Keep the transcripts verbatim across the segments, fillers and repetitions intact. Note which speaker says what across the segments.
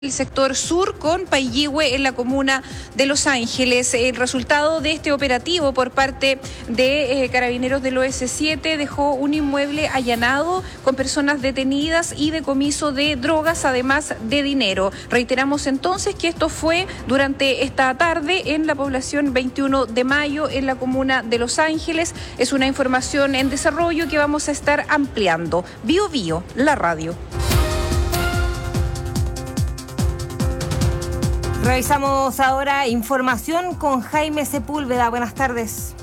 Speaker 1: el sector sur con Payihue en la comuna de Los Ángeles. El resultado de este operativo por parte de eh, carabineros del O S siete dejó un inmueble allanado con personas detenidas y decomiso de drogas, además de dinero. Reiteramos entonces que esto fue durante esta tarde en la población veintiuno de mayo en la comuna de Los Ángeles. Es una información en desarrollo que vamos a estar ampliando. Bio Bio, la radio.
Speaker 2: Revisamos ahora información con Jaime Sepúlveda. Buenas tardes.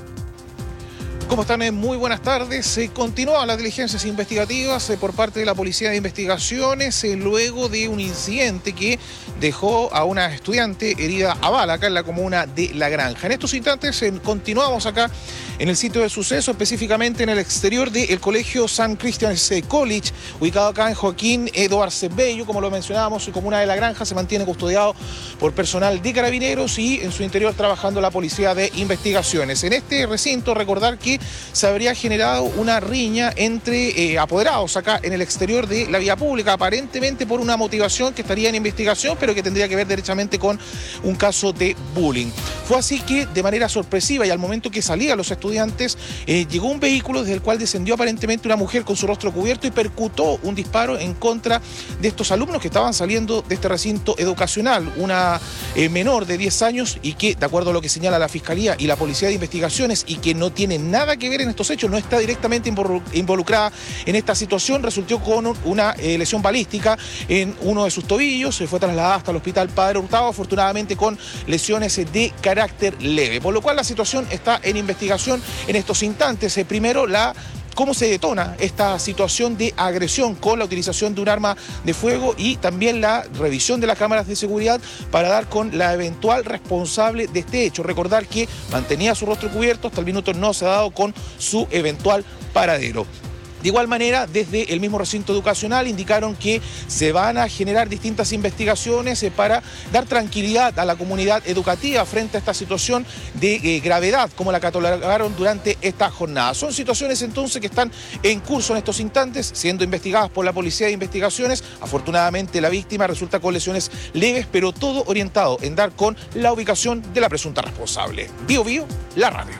Speaker 3: ¿Cómo están? Muy buenas tardes. Se eh, continúan las diligencias investigativas eh, por parte de la Policía de Investigaciones eh, luego de un incidente que dejó a una estudiante herida a bala acá en la comuna de La Granja. En estos instantes eh, continuamos acá en el sitio de suceso, específicamente en el exterior del Colegio San Christian's College, ubicado acá en Joaquín Edwards Bello. Como lo mencionábamos, su comuna de La Granja se mantiene custodiado por personal de carabineros y en su interior trabajando la Policía de Investigaciones. En este recinto, recordar que se habría generado una riña entre eh, apoderados acá en el exterior de la vía pública, aparentemente por una motivación que estaría en investigación, pero que tendría que ver derechamente con un caso de bullying. Fue así que, de manera sorpresiva y al momento que salían los estudiantes, eh, llegó un vehículo desde el cual descendió aparentemente una mujer con su rostro cubierto y percutó un disparo en contra de estos alumnos que estaban saliendo de este recinto educacional, una eh, menor de diez años y que, de acuerdo a lo que señala la Fiscalía y la Policía de Investigaciones, y que no tiene nada que ver en estos hechos, no está directamente involucrada en esta situación, resultó con una eh, lesión balística en uno de sus tobillos, se fue trasladada hasta el Hospital Padre Hurtado, afortunadamente con lesiones de carácter leve, por lo cual la situación está en investigación en estos instantes. Eh, primero, la cómo se detona esta situación de agresión con la utilización de un arma de fuego y también la revisión de las cámaras de seguridad para dar con la eventual responsable de este hecho. Recordar que mantenía su rostro cubierto, hasta el minuto no se ha dado con su eventual paradero. De igual manera, desde el mismo recinto educacional indicaron que se van a generar distintas investigaciones para dar tranquilidad a la comunidad educativa frente a esta situación de eh, gravedad, como la catalogaron durante esta jornada. Son situaciones entonces que están en curso en estos instantes, siendo investigadas por la Policía de Investigaciones. Afortunadamente la víctima resulta con lesiones leves, pero todo orientado en dar con la ubicación de la presunta responsable. Bio Bio, la radio.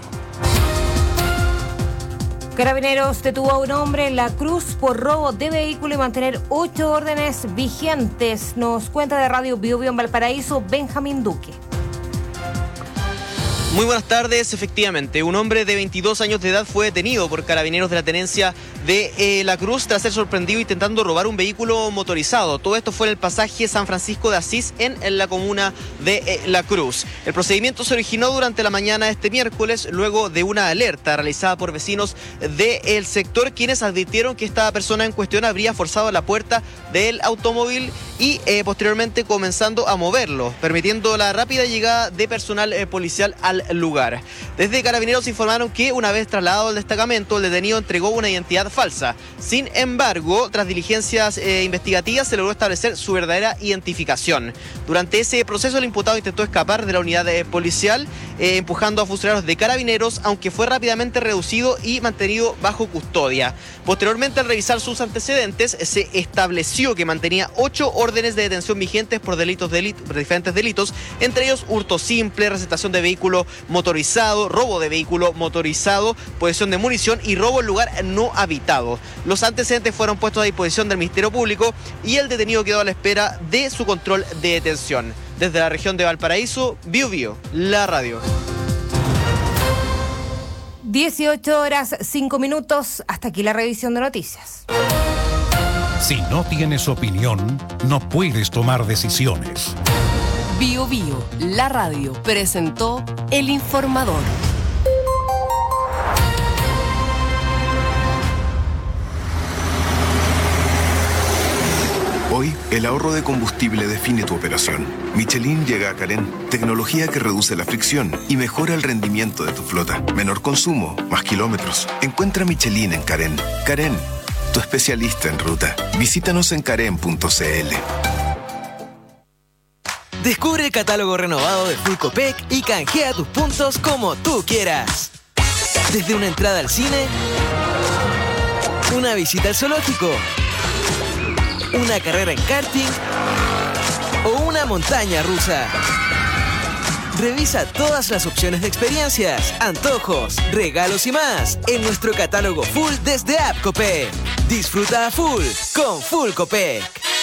Speaker 2: Carabineros detuvo a un hombre en La Cruz por robo de vehículo y mantener ocho órdenes vigentes. Nos cuenta de Radio Bio Bio en Valparaíso, Benjamín Duque.
Speaker 4: Muy buenas tardes. Efectivamente, un hombre de veintidós años de edad fue detenido por carabineros de la tenencia de eh, La Cruz tras ser sorprendido intentando robar un vehículo motorizado. Todo esto fue en el pasaje San Francisco de Asís en, en la comuna de eh, La Cruz. El procedimiento se originó durante la mañana de este miércoles luego de una alerta realizada por vecinos del sector, quienes advirtieron que esta persona en cuestión habría forzado la puerta del automóvil y eh, posteriormente comenzando a moverlo, permitiendo la rápida llegada de personal eh, policial al lugar. Desde Carabineros informaron que una vez trasladado al destacamento, el detenido entregó una identidad falsa. Sin embargo, tras diligencias eh, investigativas se logró establecer su verdadera identificación. Durante ese proceso, el imputado intentó escapar de la unidad eh, policial, eh, empujando a funcionarios de Carabineros, aunque fue rápidamente reducido y mantenido bajo custodia. Posteriormente, al revisar sus antecedentes, se estableció que mantenía ocho órdenes de detención vigentes por delitos de diferentes delitos, entre ellos hurto simple, receptación de vehículo motorizado, robo de vehículo motorizado, posesión de munición y robo en lugar no habitado. Los antecedentes fueron puestos a disposición del Ministerio Público y el detenido quedó a la espera de su control de detención. Desde la región de Valparaíso, Bio Bio, la radio.
Speaker 2: dieciocho horas cinco minutos, hasta aquí la revisión de noticias.
Speaker 5: Si no tienes opinión, no puedes tomar decisiones.
Speaker 6: Bio Bio, la radio, presentó El Informador.
Speaker 7: Hoy, el ahorro de combustible define tu operación. Michelin llega a Carén, tecnología que reduce la fricción y mejora el rendimiento de tu flota. Menor consumo, más kilómetros. Encuentra Michelin en Carén. Carén, tu especialista en ruta. Visítanos en carén punto c l.
Speaker 8: Descubre el catálogo renovado de Full Copec y canjea tus puntos como tú quieras. Desde una entrada al cine, una visita al zoológico, una carrera en karting o una montaña rusa. Revisa todas las opciones de experiencias, antojos, regalos y más en nuestro catálogo full desde App Copec. Disfruta a full con Full Copec.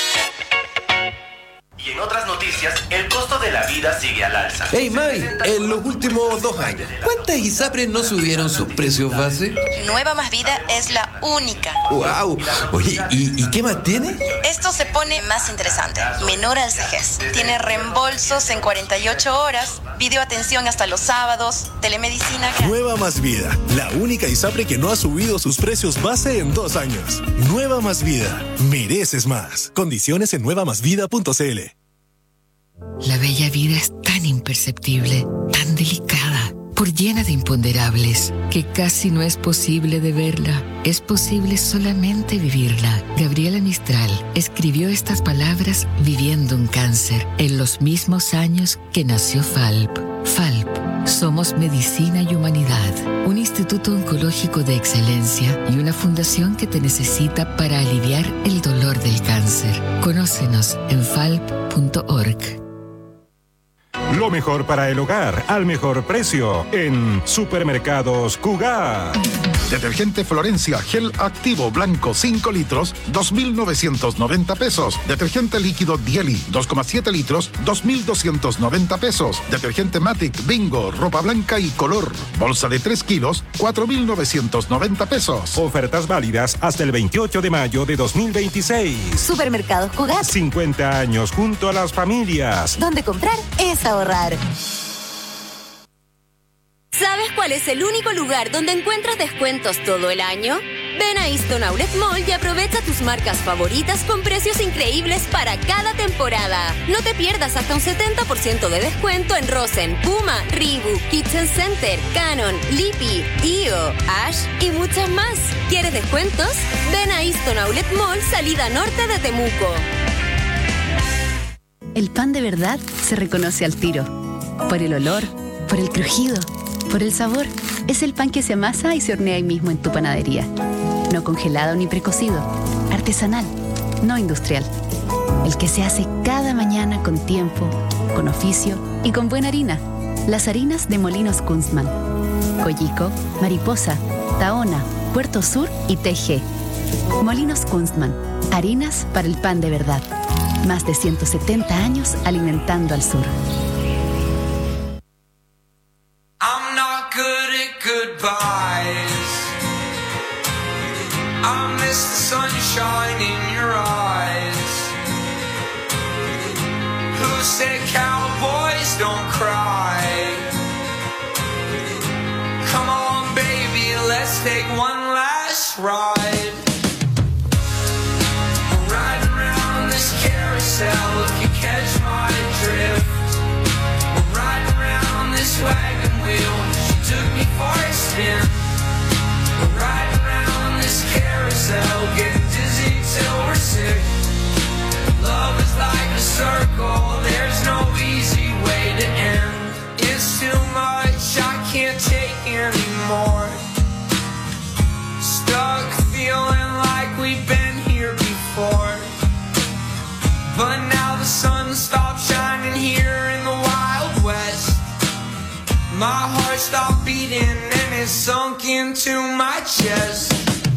Speaker 9: Y en otras noticias, el costo de la vida sigue al alza.
Speaker 10: Hey May, en los últimos dos años, ¿cuántas ISAPRES no subieron sus precios base?
Speaker 11: Nueva Más Vida es la única.
Speaker 10: ¡Wow! Oye, ¿y, ¿y qué más tiene?
Speaker 11: Esto se pone más interesante. Menor al cejez. Tiene reembolsos en cuarenta y ocho horas, videoatención hasta los sábados, telemedicina gratis.
Speaker 12: Nueva Más Vida, la única ISAPRE que no ha subido sus precios base en dos años. Nueva Más Vida, mereces más. Condiciones en nueva más vida punto c l.
Speaker 13: La bella vida es tan imperceptible, tan delicada, por llena de imponderables, que casi no es posible de verla. Es posible solamente vivirla. Gabriela Mistral escribió estas palabras viviendo un cáncer, en los mismos años que nació Falp. Falp. Somos Medicina y Humanidad, un instituto oncológico de excelencia y una fundación que te necesita para aliviar el dolor del cáncer. Conócenos en falp punto org.
Speaker 14: Lo mejor para el hogar, al mejor precio, en Supermercados Cugat.
Speaker 15: Detergente Florencia Gel Activo Blanco cinco litros, dos mil novecientos noventa pesos. Detergente líquido Dieli, dos coma siete litros, dos mil doscientos noventa pesos. Detergente Matic Bingo, ropa blanca y color. Bolsa de tres kilos, cuatro mil novecientos noventa pesos.
Speaker 14: Ofertas válidas hasta el veintiocho de mayo de dos mil veintiséis.
Speaker 16: Supermercados Cugat.
Speaker 14: cincuenta años junto a las familias.
Speaker 16: Donde comprar es ahorrar.
Speaker 17: ¿Sabes cuál es el único lugar donde encuentras descuentos todo el año? Ven a Easton Outlet Mall y aprovecha tus marcas favoritas con precios increíbles para cada temporada. No te pierdas hasta un setenta por ciento de descuento en Rosen, Puma, Reebok, Kitchen Center, Canon, Lippy, I O, Ash y muchas más. ¿Quieres descuentos? Ven a Easton Outlet Mall, salida norte de Temuco.
Speaker 18: El pan de verdad se reconoce al tiro. Por el olor, por el crujido, por el sabor. Es el pan que se amasa y se hornea ahí mismo en tu panadería. No congelado ni precocido. Artesanal, no industrial. El que se hace cada mañana con tiempo, con oficio y con buena harina. Las harinas de Molinos Kunstmann. Coyico, Mariposa, Tahona, Puerto Sur y T G. Molinos Kunstmann. Harinas para el pan de verdad. Más de ciento setenta años alimentando al sur.
Speaker 19: I'm not good at goodbyes. I miss the sunshine in your eyes. Who said cowboys don't cry? Come on, baby, let's take one last ride. Ride around this carousel if you catch my drift. Ride around this wagon wheel, she took me for a spin. Ride around this carousel, getting dizzy till we're sick. Love is like a circle, there's no easy way to end. It's too much, I can't take anymore. Stuck feeling like we've been here before. But now the sun stopped shining here in the Wild West. My heart stopped beating and it sunk into my chest.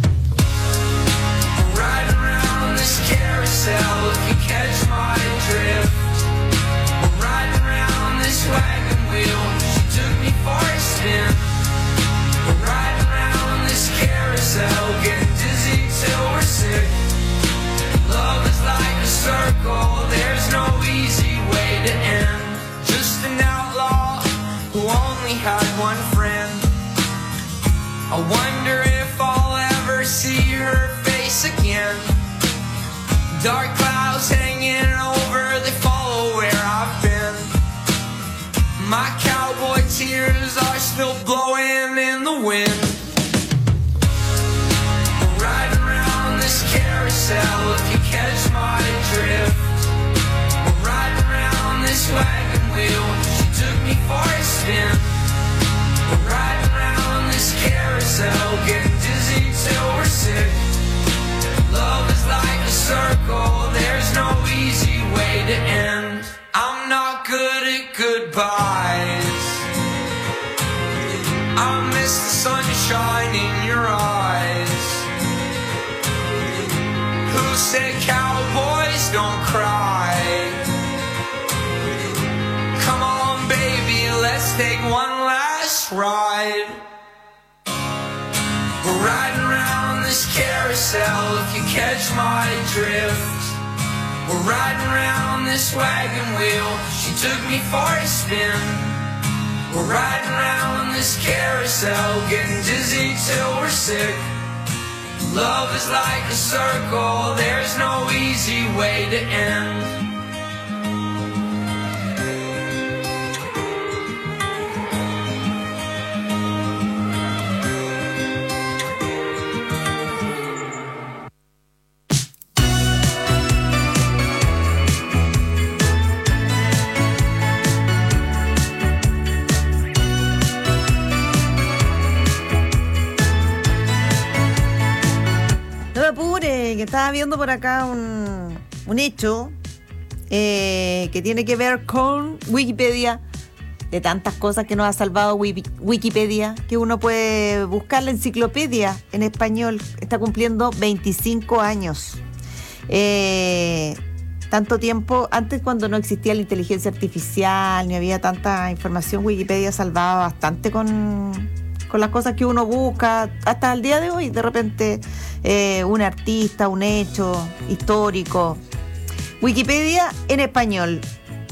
Speaker 19: Ride around this carousel if you catch my drift. Ride around this wagon wheel, she took me for a spin. Ride around this carousel, getting dizzy till we're sick. Love is like a circle, there's no easy way to end. Just an outlaw who only had one friend. I wonder if I'll ever see her face again. Dark clouds hanging over, they follow where I've been. My cowboy tears are still blowing in the wind. Ride around this carousel if you catch my drift. Ride around this wagon wheel, she took me for a spin. Ride around this carousel, getting dizzy till we're sick. Love is like a circle, there's no easy way to end. take one last ride. We're riding around this carousel, if you catch my drift. We're riding around this wagon wheel, she took me for a spin. We're riding around this carousel, getting dizzy till we're sick. Love is like a circle, there's no easy way to end.
Speaker 20: Que estaba viendo por acá un, un hecho eh, que tiene que ver con Wikipedia, de tantas cosas que nos ha salvado Wikipedia, que uno puede buscar. La enciclopedia en español está cumpliendo veinticinco años. Eh, tanto tiempo, antes cuando no existía la inteligencia artificial, ni había tanta información, Wikipedia salvaba bastante con... con las cosas que uno busca, hasta el día de hoy, de repente eh, un artista, un hecho histórico. Wikipedia en español.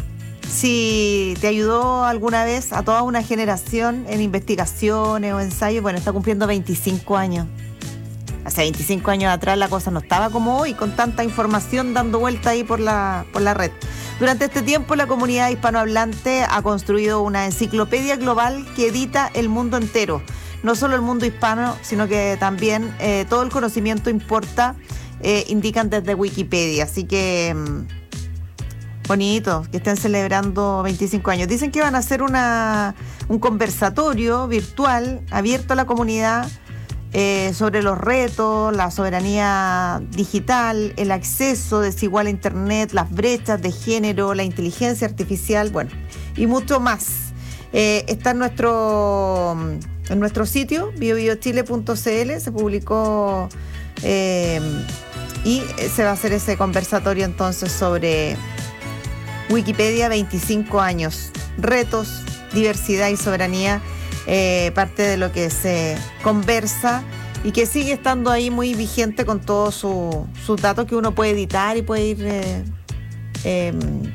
Speaker 20: Si te ayudó alguna vez a toda una generación en investigaciones o ensayos, bueno, está cumpliendo veinticinco años. Hace veinticinco años atrás la cosa no estaba como hoy, con tanta información dando vuelta ahí por la, por la red. Durante este tiempo, la comunidad hispanohablante ha construido una enciclopedia global que edita el mundo entero. No solo el mundo hispano, sino que también eh, todo el conocimiento importa, eh, indican desde Wikipedia. Así que mmm, bonito que estén celebrando veinticinco años. Dicen que van a hacer una, un conversatorio virtual abierto a la comunidad Eh, sobre los retos, la soberanía digital, el acceso desigual a Internet, las brechas de género, la inteligencia artificial, bueno, y mucho más. Eh, está en nuestro, en nuestro sitio, bio bio chile punto c l, se publicó eh, y se va a hacer ese conversatorio entonces sobre Wikipedia, veinticinco años, retos, diversidad y soberanía. Eh, parte de lo que se conversa y que sigue estando ahí muy vigente con todos su, sus datos que uno puede editar y puede ir eh, eh,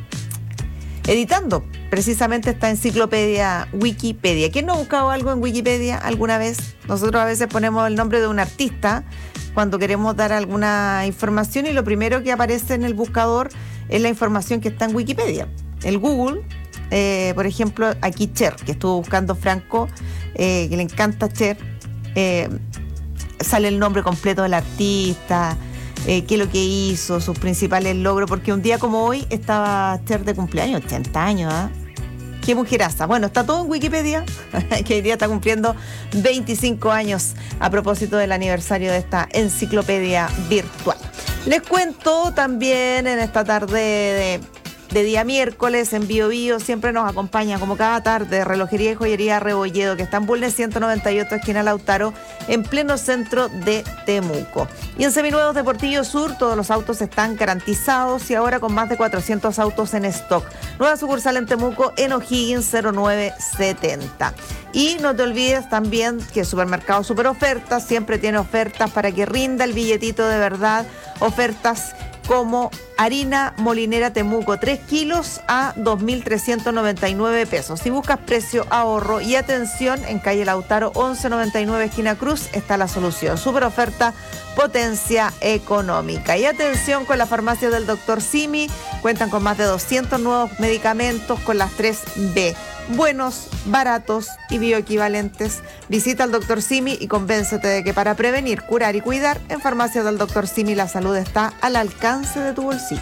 Speaker 20: editando precisamente esta enciclopedia Wikipedia. ¿Quién no ha buscado algo en Wikipedia alguna vez? Nosotros a veces ponemos el nombre de un artista cuando queremos dar alguna información y lo primero que aparece en el buscador es la información que está en Wikipedia. El Google... Eh, por ejemplo, aquí Cher, que estuvo buscando Franco, eh, que le encanta Cher, eh, sale el nombre completo del artista, eh, qué es lo que hizo, sus principales logros, porque un día como hoy estaba Cher de cumpleaños, ochenta años, ¿ah? ¿eh? Qué mujeraza. Bueno, está todo en Wikipedia, que hoy día está cumpliendo veinticinco años a propósito del aniversario de esta enciclopedia virtual. Les cuento también en esta tarde de... de día miércoles en Bio Bio, siempre nos acompaña como cada tarde Relojería y Joyería Rebolledo, que está en Bulnes ciento noventa y ocho, esquina Lautaro, en pleno centro de Temuco. Y en Seminuevos de Portillo Sur, todos los autos están garantizados y ahora con más de cuatrocientos autos en stock. Nueva sucursal en Temuco, en O'Higgins cero nueve setenta. Y no te olvides también que Supermercado Super Ofertas siempre tiene ofertas para que rinda el billetito de verdad. Ofertas como harina molinera Temuco, tres kilos a dos mil trescientos noventa y nueve pesos. Si buscas precio, ahorro y atención, en calle Lautaro once noventa y nueve, esquina Cruz, está la solución. Super oferta, potencia económica. Y atención con la farmacia del doctor Simi, cuentan con más de doscientos nuevos medicamentos con las tres B. Buenos, baratos y bioequivalentes. Visita al doctor Simi y convéncete de que para prevenir, curar y cuidar, en Farmacia del doctor Simi la salud está al alcance de tu bolsillo.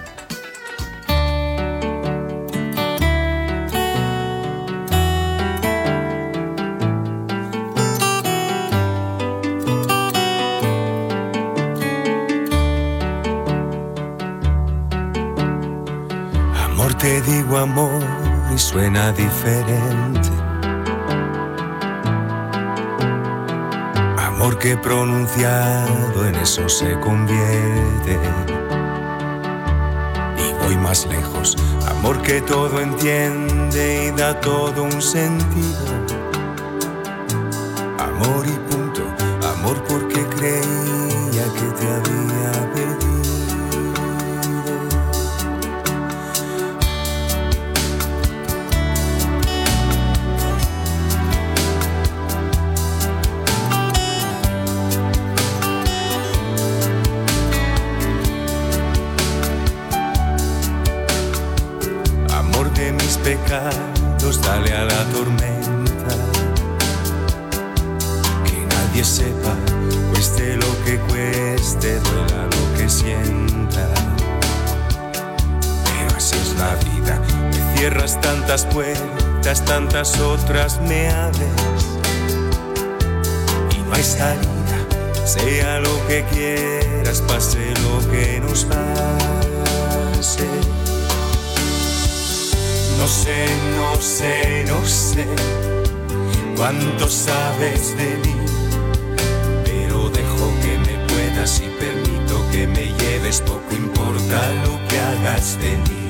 Speaker 21: Amor, te digo amor y suena diferente. Amor que pronunciado en eso se convierte. Y voy voy más lejos. Amor que todo entiende y da todo un sentido. Amor y punto, amor porque creía que te había perdido. Pecados, dale a la tormenta, que nadie sepa, cueste lo que cueste, duela lo que sienta. Pero así es la vida, me cierras tantas puertas, tantas otras me abres, y no hay salida, sea lo que quieras, pase lo que nos pase. No sé, no sé, no sé cuánto sabes de mí, pero dejo que me puedas y permito que me lleves, poco importa lo que hagas de mí.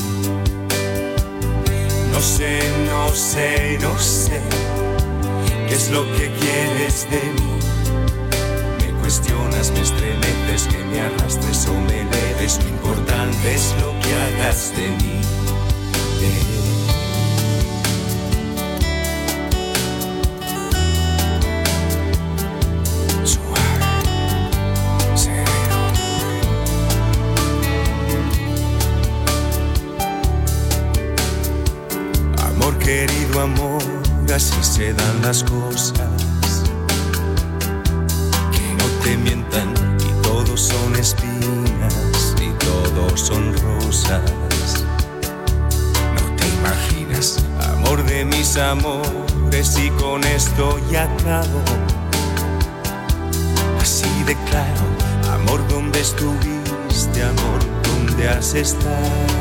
Speaker 21: No sé, no sé, no sé qué es lo que quieres de mí. Me cuestionas, me estremeces, que me arrastres o me eleves, lo importante es lo que hagas de mí. Eh. Querido amor, así se dan las cosas, que no te mientan y todos son espinas y todos son rosas. No te imaginas, amor de mis amores, y con esto ya acabo. Así de claro, amor, ¿dónde estuviste? Amor, ¿dónde has estado?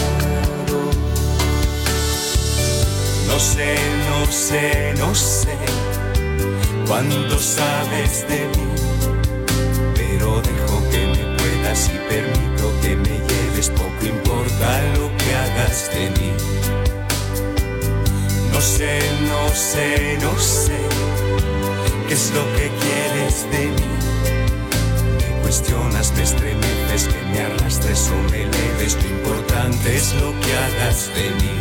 Speaker 21: No sé, no sé, no sé cuánto sabes de mí, pero dejo que me puedas y permito que me lleves, poco importa lo que hagas de mí. No sé, no sé, no sé qué es lo que quieres de mí. Me cuestionas, me estremeces, que me arrastres o me eleves, lo importante es lo que hagas de mí.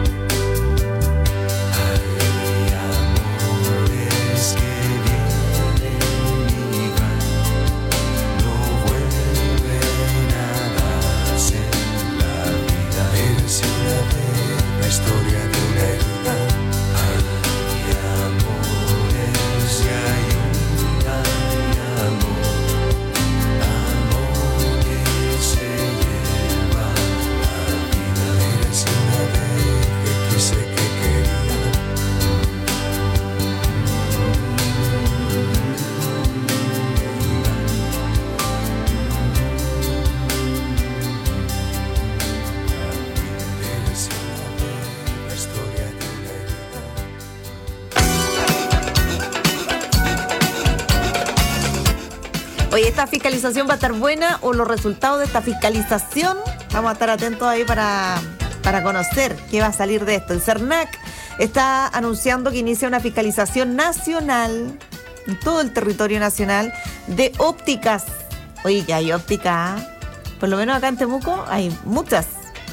Speaker 20: Oye, ¿esta fiscalización va a estar buena o los resultados de esta fiscalización? Vamos a estar atentos ahí para, para conocer qué va a salir de esto. El CERNAC está anunciando que inicia una fiscalización nacional, en todo el territorio nacional, de ópticas. Oye, ya hay ópticas, por lo menos acá en Temuco hay muchas.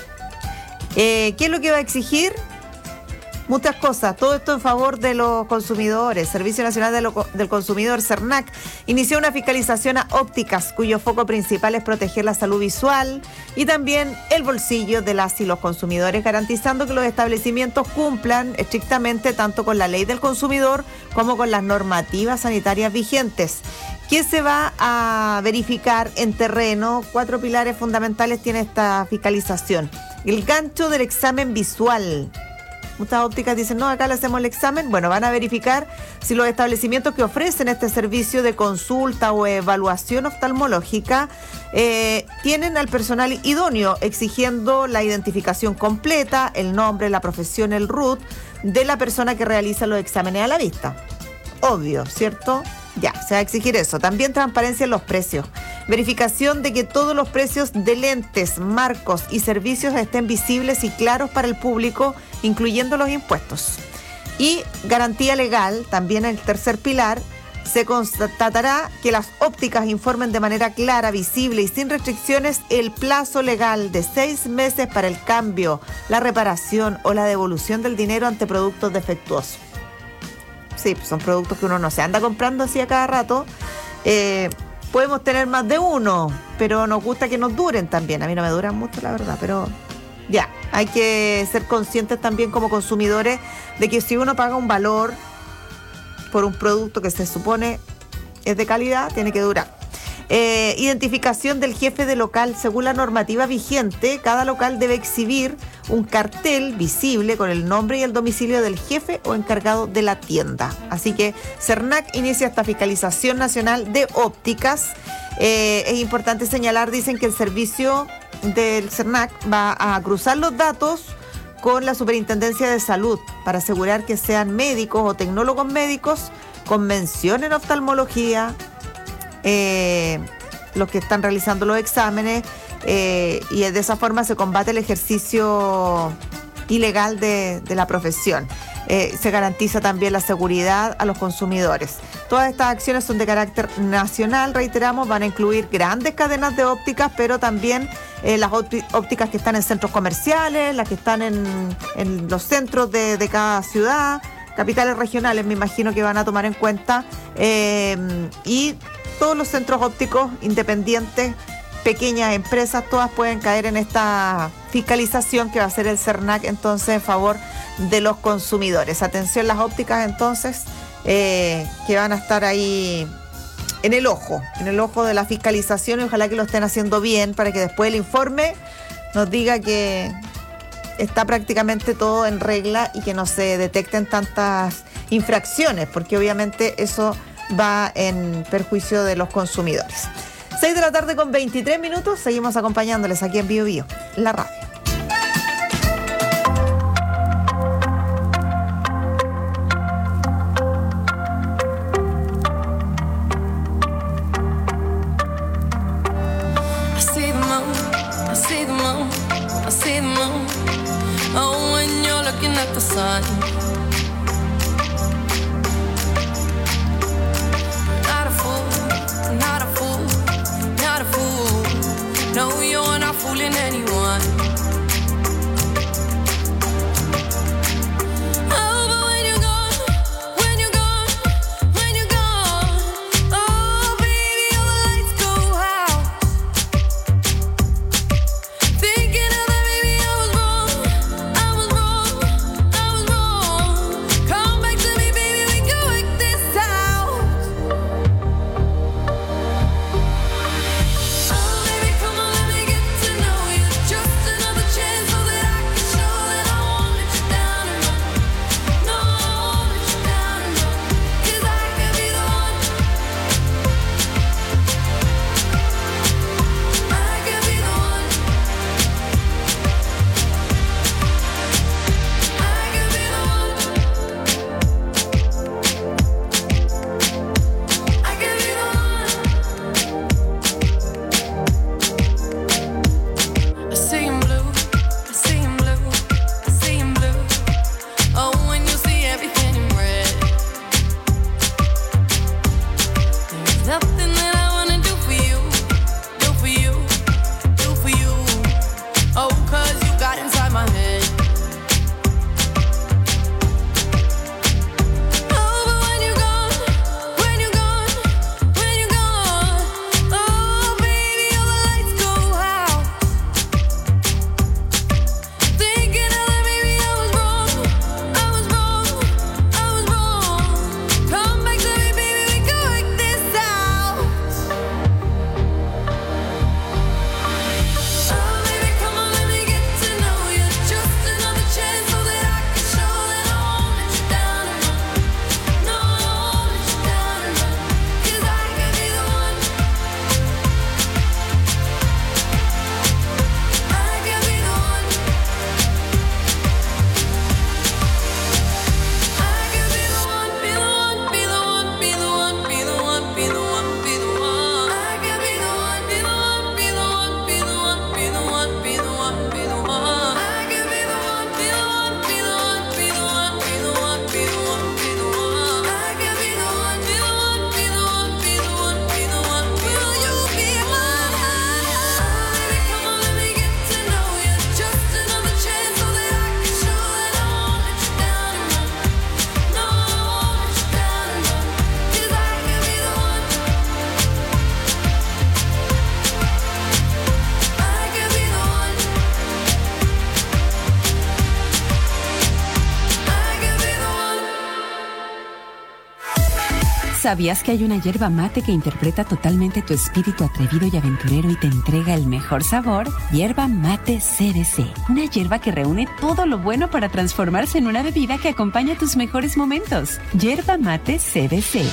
Speaker 20: Eh, ¿Qué es lo que va a exigir? Muchas cosas, todo esto en favor de los consumidores. Servicio Nacional de lo, del Consumidor, CERNAC, inició una fiscalización a ópticas, cuyo foco principal es proteger la salud visual y también el bolsillo de las y los consumidores, garantizando que los establecimientos cumplan estrictamente tanto con la ley del consumidor como con las normativas sanitarias vigentes. ¿Qué se va a verificar en terreno? Cuatro pilares fundamentales tiene esta fiscalización. El gancho del examen visual. Muchas ópticas dicen, no, acá le hacemos el examen. Bueno, van a verificar si los establecimientos que ofrecen este servicio de consulta o evaluación oftalmológica eh, tienen al personal idóneo, exigiendo la identificación completa, el nombre, la profesión, el R U T de la persona que realiza los exámenes a la vista. Obvio, ¿cierto? Ya, se va a exigir eso. También transparencia en los precios. verificación de que todos los precios de lentes, marcos y servicios estén visibles y claros para el público, incluyendo los impuestos. Y garantía legal, también el tercer pilar, se constatará que las ópticas informen de manera clara, visible y sin restricciones el plazo legal de seis meses para el cambio, la reparación o la devolución del dinero ante productos defectuosos. Sí, son productos que uno no se anda comprando así a cada rato. Eh, podemos tener más de uno, pero nos gusta que nos duren también. A mí no me duran mucho, la verdad, pero ya, hay que ser conscientes también como consumidores de que si uno paga un valor por un producto que se supone es de calidad, tiene que durar. Eh, identificación del jefe de local. Según la normativa vigente, cada local debe exhibir un cartel visible con el nombre y el domicilio del jefe o encargado de la tienda. Así que Cernac inicia esta fiscalización nacional de ópticas. Eh, es importante señalar, dicen que el servicio del Cernac va a cruzar los datos con la Superintendencia de Salud para asegurar que sean médicos o tecnólogos médicos con mención en oftalmología, eh, los que están realizando los exámenes, eh, y de esa forma se combate el ejercicio ilegal de, de la profesión. Eh, se garantiza también la seguridad a los consumidores. Todas estas acciones son de carácter nacional, reiteramos, van a incluir grandes cadenas de ópticas, pero también eh, las ópticas que están en centros comerciales, las que están en, en los centros de, de cada ciudad, capitales regionales, me imagino que van a tomar en cuenta, eh, y todos los centros ópticos independientes, pequeñas empresas, todas pueden caer en esta fiscalización que va a hacer el Cernac entonces en favor de los consumidores. Atención, las ópticas entonces eh, que van a estar ahí en el ojo, en el ojo de la fiscalización, y ojalá que lo estén haciendo bien para que después el informe nos diga que está prácticamente todo en regla y que no se detecten tantas infracciones, porque obviamente eso va en perjuicio de los consumidores. seis de la tarde con veintitrés minutos, seguimos acompañándoles aquí en Bio Bio, la radio.
Speaker 19: I see the moon, I see the moon, I see the moon. Oh, when you're looking at the sun. Not a fool, not a fool, not a fool. No, you're not fooling anyone. Oh, but when you're gone, when you're gone, when you're gone, oh, baby, all the lights go out. Thinking of that, baby, I was wrong, I was wrong, I was wrong.
Speaker 1: ¿Sabías que hay una yerba mate que interpreta totalmente tu espíritu atrevido y aventurero y te entrega el mejor sabor? Yerba Mate C B C. Una yerba que reúne todo lo bueno para transformarse en una bebida que acompaña tus mejores momentos. Yerba Mate C B C.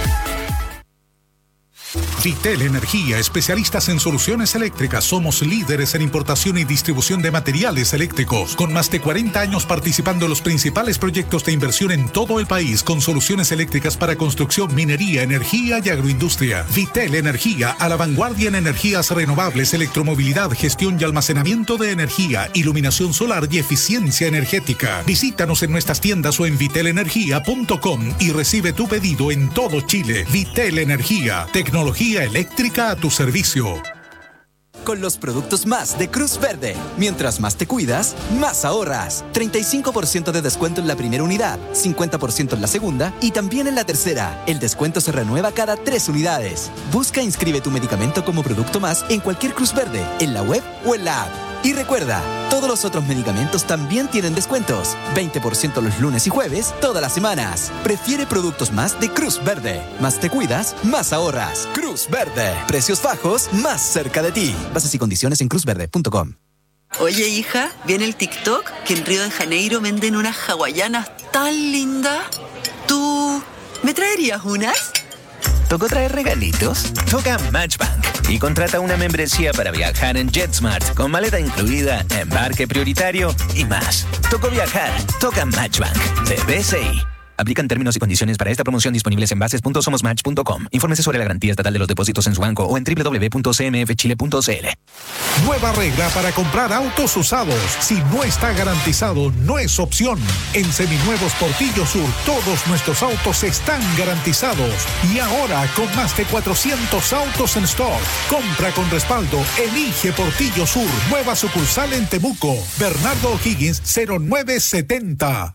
Speaker 5: Vitel Energía, especialistas en soluciones eléctricas. Somos líderes en importación y distribución de materiales eléctricos, con más de cuarenta años participando en los principales proyectos de inversión en todo el país, con soluciones eléctricas para construcción, minería, energía y agroindustria. Vitel Energía, a la vanguardia en energías renovables, electromovilidad, gestión y almacenamiento de energía, iluminación solar y eficiencia energética. Visítanos en nuestras tiendas o en vitel energía punto com y recibe tu pedido en todo Chile. Vitel Energía, tecnología eléctrica a tu servicio.
Speaker 8: Con los productos más de Cruz Verde. Mientras más te cuidas, más ahorras. treinta y cinco por ciento de descuento en la primera unidad, cincuenta por ciento en la segunda y también en la tercera. El descuento se renueva cada tres unidades. Busca e inscribe tu medicamento como producto más en cualquier Cruz Verde, en la web o en la app. Y recuerda, todos los otros medicamentos también tienen descuentos. veinte por ciento los lunes y jueves, todas las semanas. Prefiere productos más de Cruz Verde. Más te cuidas, más ahorras. Cruz Verde. Precios bajos, más cerca de ti. Bases y condiciones en cruz verde punto com.
Speaker 22: Oye, hija, ¿viene el TikTok? Que en Río de Janeiro venden unas hawaianas tan lindas. ¿Tú me traerías unas?
Speaker 23: ¿Tocó traer regalitos? Toca Matchbank y contrata una membresía para viajar en JetSmart con maleta incluida, embarque prioritario y más. Tocó viajar. Toca Matchbank de B C I. Aplican términos y condiciones para esta promoción disponibles en bases punto somos match punto com. Infórmese sobre la garantía estatal de los depósitos en su banco o en doble u doble u doble u punto c m f chile punto c l.
Speaker 5: Nueva regla para comprar autos usados. Si no está garantizado, no es opción. En Seminuevos Portillo Sur, todos nuestros autos están garantizados. Y ahora, con más de cuatrocientos autos en stock. Compra con respaldo. Elige Portillo Sur. Nueva sucursal en Temuco. Bernardo O'Higgins, cero nueve setenta.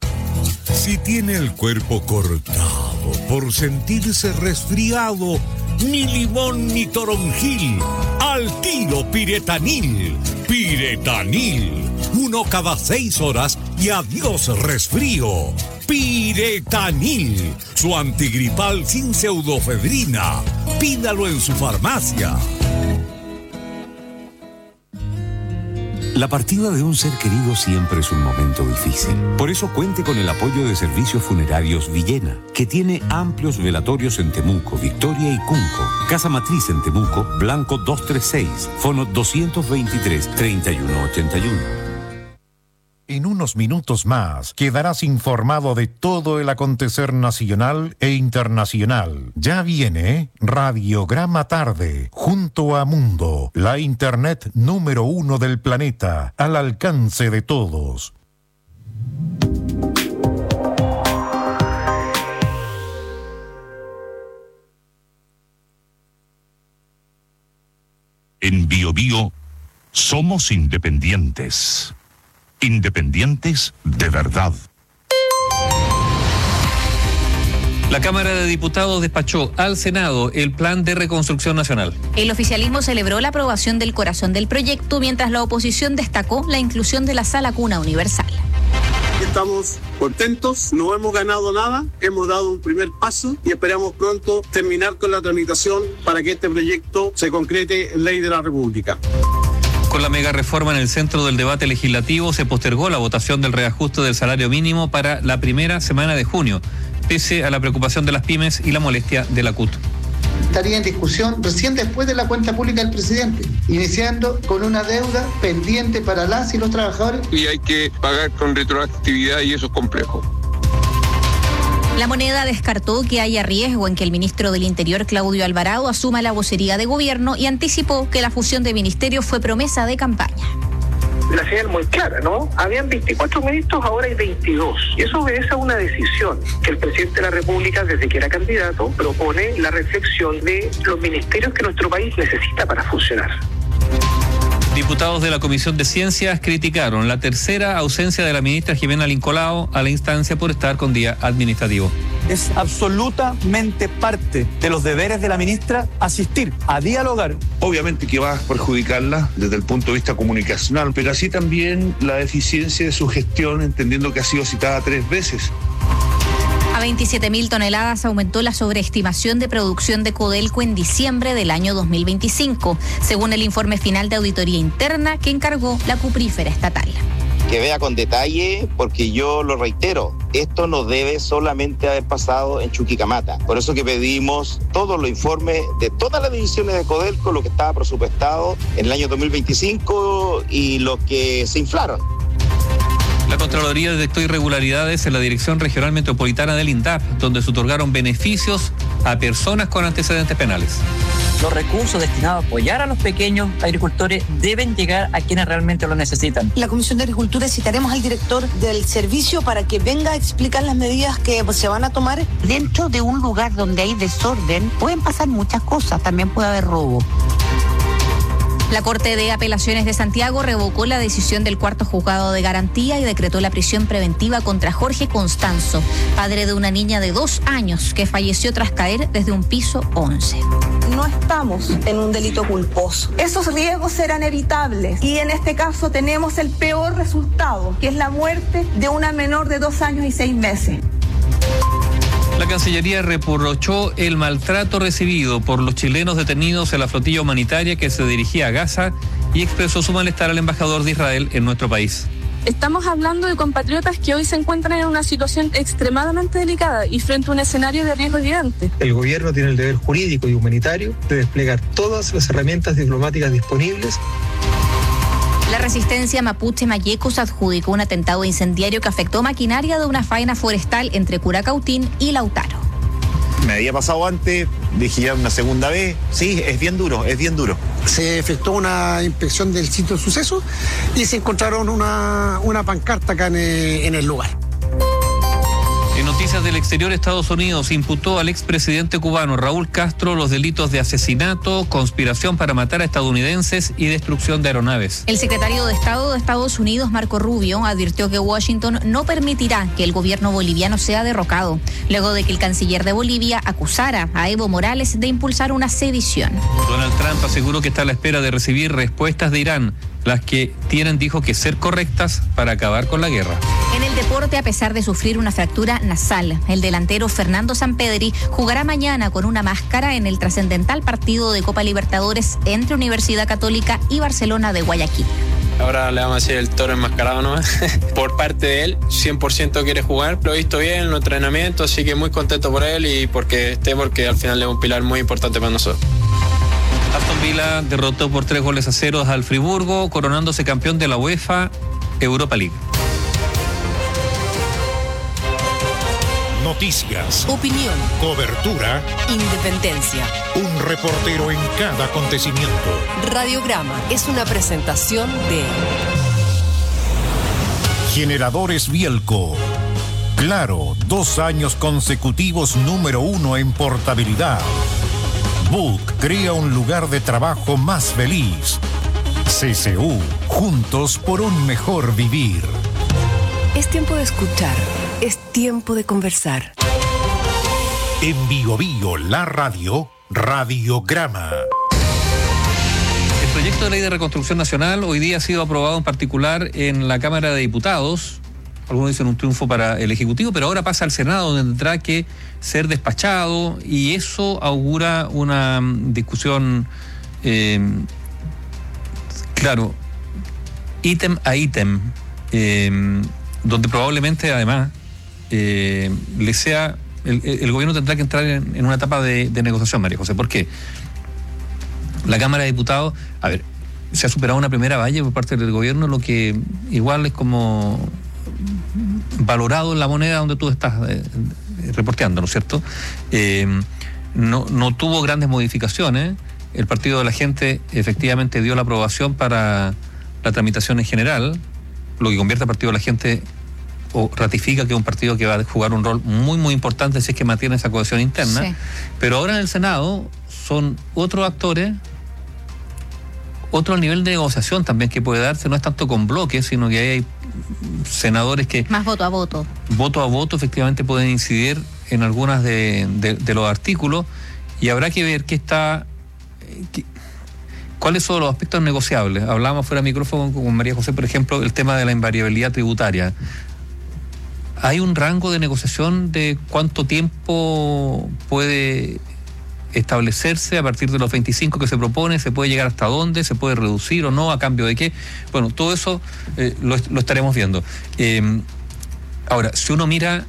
Speaker 24: Si tiene el cuerpo cortado por sentirse resfriado, ni limón ni toronjil, al tiro Piretanil. Piretanil, uno cada seis horas y adiós resfrío. Piretanil, su antigripal sin pseudofedrina. Pídalo en su farmacia.
Speaker 25: La partida de un ser querido siempre es un momento difícil. Por eso cuente con el apoyo de Servicios Funerarios Villena, que tiene amplios velatorios en Temuco, Victoria y Cunco. Casa Matriz en Temuco, Blanco doscientos treinta y seis, fono doscientos veintitrés, treinta y uno ochenta y uno.
Speaker 12: En unos minutos más quedarás informado de todo el acontecer nacional e internacional. Ya viene Radiograma Tarde, junto a Mundo, la internet número uno del planeta, al alcance de todos.
Speaker 26: En Bio Bio somos independientes. Independientes de verdad.
Speaker 27: La Cámara de Diputados despachó al Senado el Plan de Reconstrucción Nacional.
Speaker 28: El oficialismo celebró la aprobación del corazón del proyecto, mientras la oposición destacó la inclusión de la sala cuna universal.
Speaker 29: Estamos contentos, no hemos ganado nada, hemos dado un primer paso y esperamos pronto terminar con la tramitación para que este proyecto se concrete en ley de la República.
Speaker 27: Con la mega reforma en el centro del debate legislativo, se postergó la votación del reajuste del salario mínimo para la primera semana de junio, pese a la preocupación de las pymes y la molestia de la C U T.
Speaker 30: Estaría en discusión recién después de la cuenta pública del presidente, iniciando con una deuda pendiente para las y los trabajadores.
Speaker 29: Y hay que pagar con retroactividad y eso es complejo.
Speaker 28: La Moneda descartó que haya riesgo en que el ministro del Interior, Claudio Alvarado, asuma la vocería de gobierno y anticipó que la fusión de ministerios fue promesa de campaña.
Speaker 31: La señal muy clara, ¿no? Habían veinticuatro ministros, ahora hay veintidós. Y eso obedece a una decisión que el presidente de la República, desde que era candidato, propone la reflexión de los ministerios que nuestro país necesita para funcionar.
Speaker 27: Diputados de la Comisión de Ciencias criticaron la tercera ausencia de la ministra Jimena Lincolao a la instancia por estar con día administrativo.
Speaker 32: Es absolutamente parte de los deberes de la ministra asistir a dialogar.
Speaker 33: Obviamente que va a perjudicarla desde el punto de vista comunicacional, pero así también la eficiencia de su gestión, entendiendo que ha sido citada tres veces.
Speaker 28: veintisiete mil toneladas aumentó la sobreestimación de producción de Codelco en diciembre del año dos mil veinticinco, según el informe final de auditoría interna que encargó la cuprífera estatal.
Speaker 2: Que vea con detalle, porque yo lo reitero, esto no debe solamente haber pasado en Chuquicamata. Por eso que pedimos todos los informes de todas las divisiones de Codelco, lo que estaba presupuestado en el año dos mil veinticinco y lo que se inflaron.
Speaker 27: La Contraloría detectó irregularidades en la Dirección Regional Metropolitana del INDAP, donde se otorgaron beneficios a personas con antecedentes penales.
Speaker 3: Los recursos destinados a apoyar a los pequeños agricultores deben llegar a quienes realmente lo necesitan.
Speaker 4: La Comisión de Agricultura citaremos al director del servicio para que venga a explicar las medidas que se van a tomar.
Speaker 6: Dentro de un lugar donde hay desorden pueden pasar muchas cosas, también puede haber robo.
Speaker 28: La Corte de Apelaciones de Santiago revocó la decisión del cuarto juzgado de garantía y decretó la prisión preventiva contra Jorge Constanzo, padre de una niña de dos años que falleció tras caer desde un piso once.
Speaker 7: No estamos en un delito culposo. Esos riesgos serán evitables y en este caso tenemos el peor resultado, que es la muerte de una menor de dos años y seis meses.
Speaker 27: La Cancillería reprochó el maltrato recibido por los chilenos detenidos en la flotilla humanitaria que se dirigía a Gaza y expresó su malestar al embajador de Israel en nuestro país.
Speaker 9: Estamos hablando de compatriotas que hoy se encuentran en una situación extremadamente delicada y frente a un escenario de riesgo evidente.
Speaker 10: El gobierno tiene el deber jurídico y humanitario de desplegar todas las herramientas diplomáticas disponibles.
Speaker 28: La resistencia mapuche Mayecos adjudicó un atentado incendiario que afectó maquinaria de una faena forestal entre Curacautín y Lautaro.
Speaker 11: Me había pasado antes, dije ya una segunda vez, sí, es bien duro, es bien duro.
Speaker 13: Se efectuó una inspección del sitio de suceso y se encontraron una, una pancarta acá en el, en el lugar.
Speaker 27: En noticias del exterior, Estados Unidos imputó al expresidente cubano Raúl Castro los delitos de asesinato, conspiración para matar a estadounidenses y destrucción de aeronaves.
Speaker 28: El secretario de Estado de Estados Unidos, Marco Rubio, advirtió que Washington no permitirá que el gobierno boliviano sea derrocado, luego de que el canciller de Bolivia acusara a Evo Morales de impulsar una sedición.
Speaker 27: Donald Trump aseguró que está a la espera de recibir respuestas de Irán, las que tienen, dijo, que ser correctas para acabar con la guerra.
Speaker 28: En el deporte, a pesar de sufrir una fractura nasal, el delantero Fernando Sampedri jugará mañana con una máscara en el trascendental partido de Copa Libertadores entre Universidad Católica y Barcelona de Guayaquil.
Speaker 14: Ahora le vamos a decir el toro enmascarado nomás. Por parte de él, cien por ciento quiere jugar. Lo he visto bien en los entrenamientos, así que muy contento por él y porque esté, porque al final es un pilar muy importante para nosotros.
Speaker 27: Aston Villa derrotó por tres goles a cero al Friburgo, coronándose campeón de la UEFA Europa League.
Speaker 12: Noticias,
Speaker 15: opinión,
Speaker 12: cobertura,
Speaker 15: independencia.
Speaker 12: Un reportero en cada acontecimiento.
Speaker 15: Radiograma es una presentación de
Speaker 12: Generadores Bielco. Claro, dos años consecutivos número uno en portabilidad. Book crea un lugar de trabajo más feliz. C C U, juntos por un mejor vivir.
Speaker 15: Es tiempo de escuchar, es tiempo de conversar.
Speaker 12: En Bio Bio, la radio, Radiograma.
Speaker 27: El proyecto de ley de reconstrucción nacional hoy día ha sido aprobado en particular en la Cámara de Diputados. Algunos dicen un triunfo para el Ejecutivo, pero ahora pasa al Senado, donde tendrá que ser despachado, y eso augura una discusión, eh, claro, ítem a ítem, eh, donde probablemente además eh, le sea, el, el gobierno tendrá que entrar en, en una etapa de, de negociación, María José, porque la Cámara de Diputados, a ver, se ha superado una primera valla por parte del gobierno, lo que igual es como valorado en la moneda donde tú estás eh, reporteando, ¿no es cierto? Eh, no, no tuvo grandes modificaciones. El Partido de la Gente efectivamente dio la aprobación para la tramitación en general, lo que convierte al Partido de la Gente o ratifica que es un partido que va a jugar un rol muy muy importante si es que mantiene esa cohesión interna. Sí. Pero ahora en el Senado son otros actores, otro nivel de negociación también que puede darse, no es tanto con bloques, sino que hay senadores que...
Speaker 28: Más voto a voto.
Speaker 27: Voto a voto efectivamente pueden incidir en algunas de, de, de los artículos, y habrá que ver qué está... Qué, cuáles son los aspectos negociables. Hablábamos fuera de micrófono con María José, por ejemplo, el tema de la invariabilidad tributaria. ¿hay un rango de negociación de cuánto tiempo puede establecerse a partir de los veinticinco que se propone? ¿Se puede llegar hasta dónde? ¿Se puede reducir o no? ¿A cambio de qué? Bueno, todo eso eh, lo, lo estaremos viendo. Eh, ahora, si uno mira,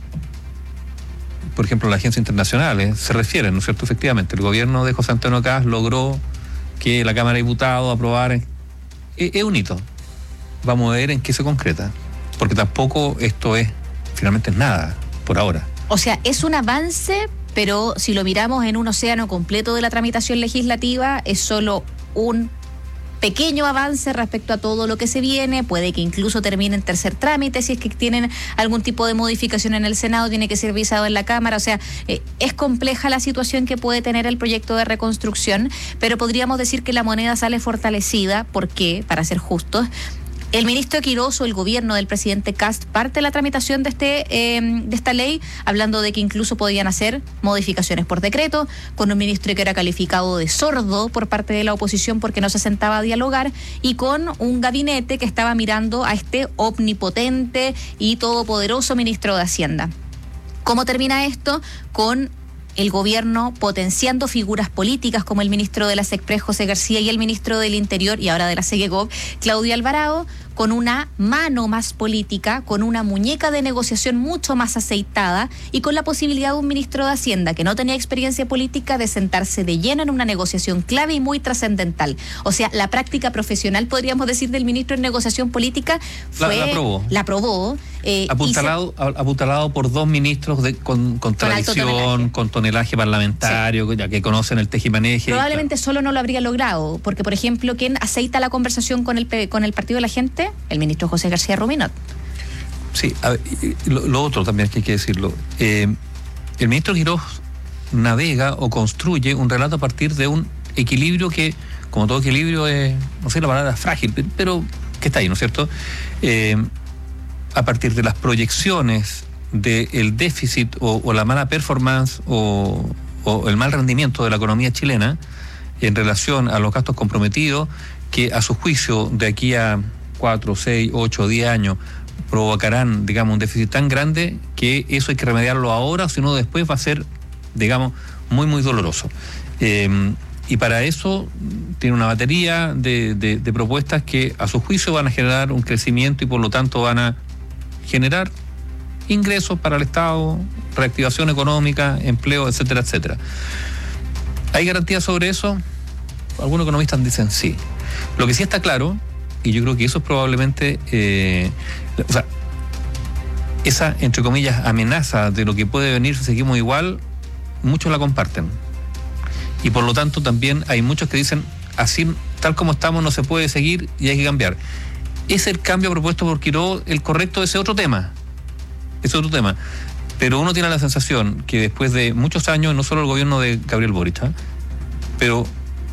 Speaker 27: por ejemplo, las agencias internacionales, se refieren, ¿no es cierto? Efectivamente, el gobierno de José Antonio Kast logró que la Cámara de Diputados aprobara. Es, es un hito. Vamos a ver en qué se concreta. Porque tampoco esto es, finalmente, nada, por ahora.
Speaker 28: O sea, es un avance, pero si lo miramos en un océano completo de la tramitación legislativa, es solo un pequeño avance respecto a todo lo que se viene. Puede que incluso termine en tercer trámite, si es que tienen algún tipo de modificación en el Senado, tiene que ser visado en la Cámara. O sea, eh, es compleja la situación que puede tener el proyecto de reconstrucción, pero podríamos decir que la moneda sale fortalecida. ¿Por qué? Para ser justos, el ministro Quirós o el gobierno del presidente Kast parte de la tramitación de este eh, de esta ley, hablando de que incluso podían hacer modificaciones por decreto, con un ministro que era calificado de sordo por parte de la oposición porque no se sentaba a dialogar, y con un gabinete que estaba mirando a este omnipotente y todopoderoso ministro de Hacienda. ¿Cómo termina esto? Con el gobierno potenciando figuras políticas como el ministro de la SECPRES, José García, y el ministro del Interior y ahora de la SEGEGOV, Claudio Alvarado, con una mano más política, con una muñeca de negociación mucho más aceitada y con la posibilidad de un ministro de Hacienda que no tenía experiencia política de sentarse de lleno en una negociación clave y muy trascendental. O sea, la práctica profesional, podríamos decir, del ministro en negociación política fue... La, la aprobó. La aprobó. Eh,
Speaker 27: apuntalado, se, apuntalado por dos ministros de, con, con tradición, tonelaje. con tonelaje parlamentario, sí. ya que conocen el tejimaneje.
Speaker 28: Probablemente
Speaker 27: claro.
Speaker 28: solo no lo habría logrado, porque, por ejemplo, ¿quién aceita la conversación con el, con el Partido de la Gente? El ministro José García Ruminot.
Speaker 27: Sí, a ver, lo, lo otro también que hay que decirlo. Eh, el ministro Quirós navega o construye un relato a partir de un equilibrio que, como todo equilibrio, es, no sé la palabra frágil, pero que está ahí, ¿no es cierto? Eh, a partir de las proyecciones del déficit o, o la mala performance o, o el mal rendimiento de la economía chilena en relación a los gastos comprometidos, que a su juicio de aquí a cuatro, seis, ocho, diez años provocarán, digamos, un déficit tan grande que eso hay que remediarlo ahora, si no después va a ser, digamos, muy, muy doloroso. Eh, y para eso tiene una batería de, de, de propuestas que a su juicio van a generar un crecimiento y por lo tanto van a generar ingresos para el Estado, reactivación económica, empleo, etcétera, etcétera. ¿Hay garantías sobre eso? Algunos economistas dicen sí. Lo que sí está claro, y yo creo que eso es probablemente, eh, o sea, esa, entre comillas, amenaza de lo que puede venir si seguimos igual, muchos la comparten. Y por lo tanto también hay muchos que dicen, así, tal como estamos no se puede seguir y hay que cambiar. ¿Es el cambio propuesto por Quirós el correcto? Ese otro tema. Ese otro tema. Pero uno tiene la sensación que después de muchos años, no solo el gobierno de Gabriel Boric, ¿eh? pero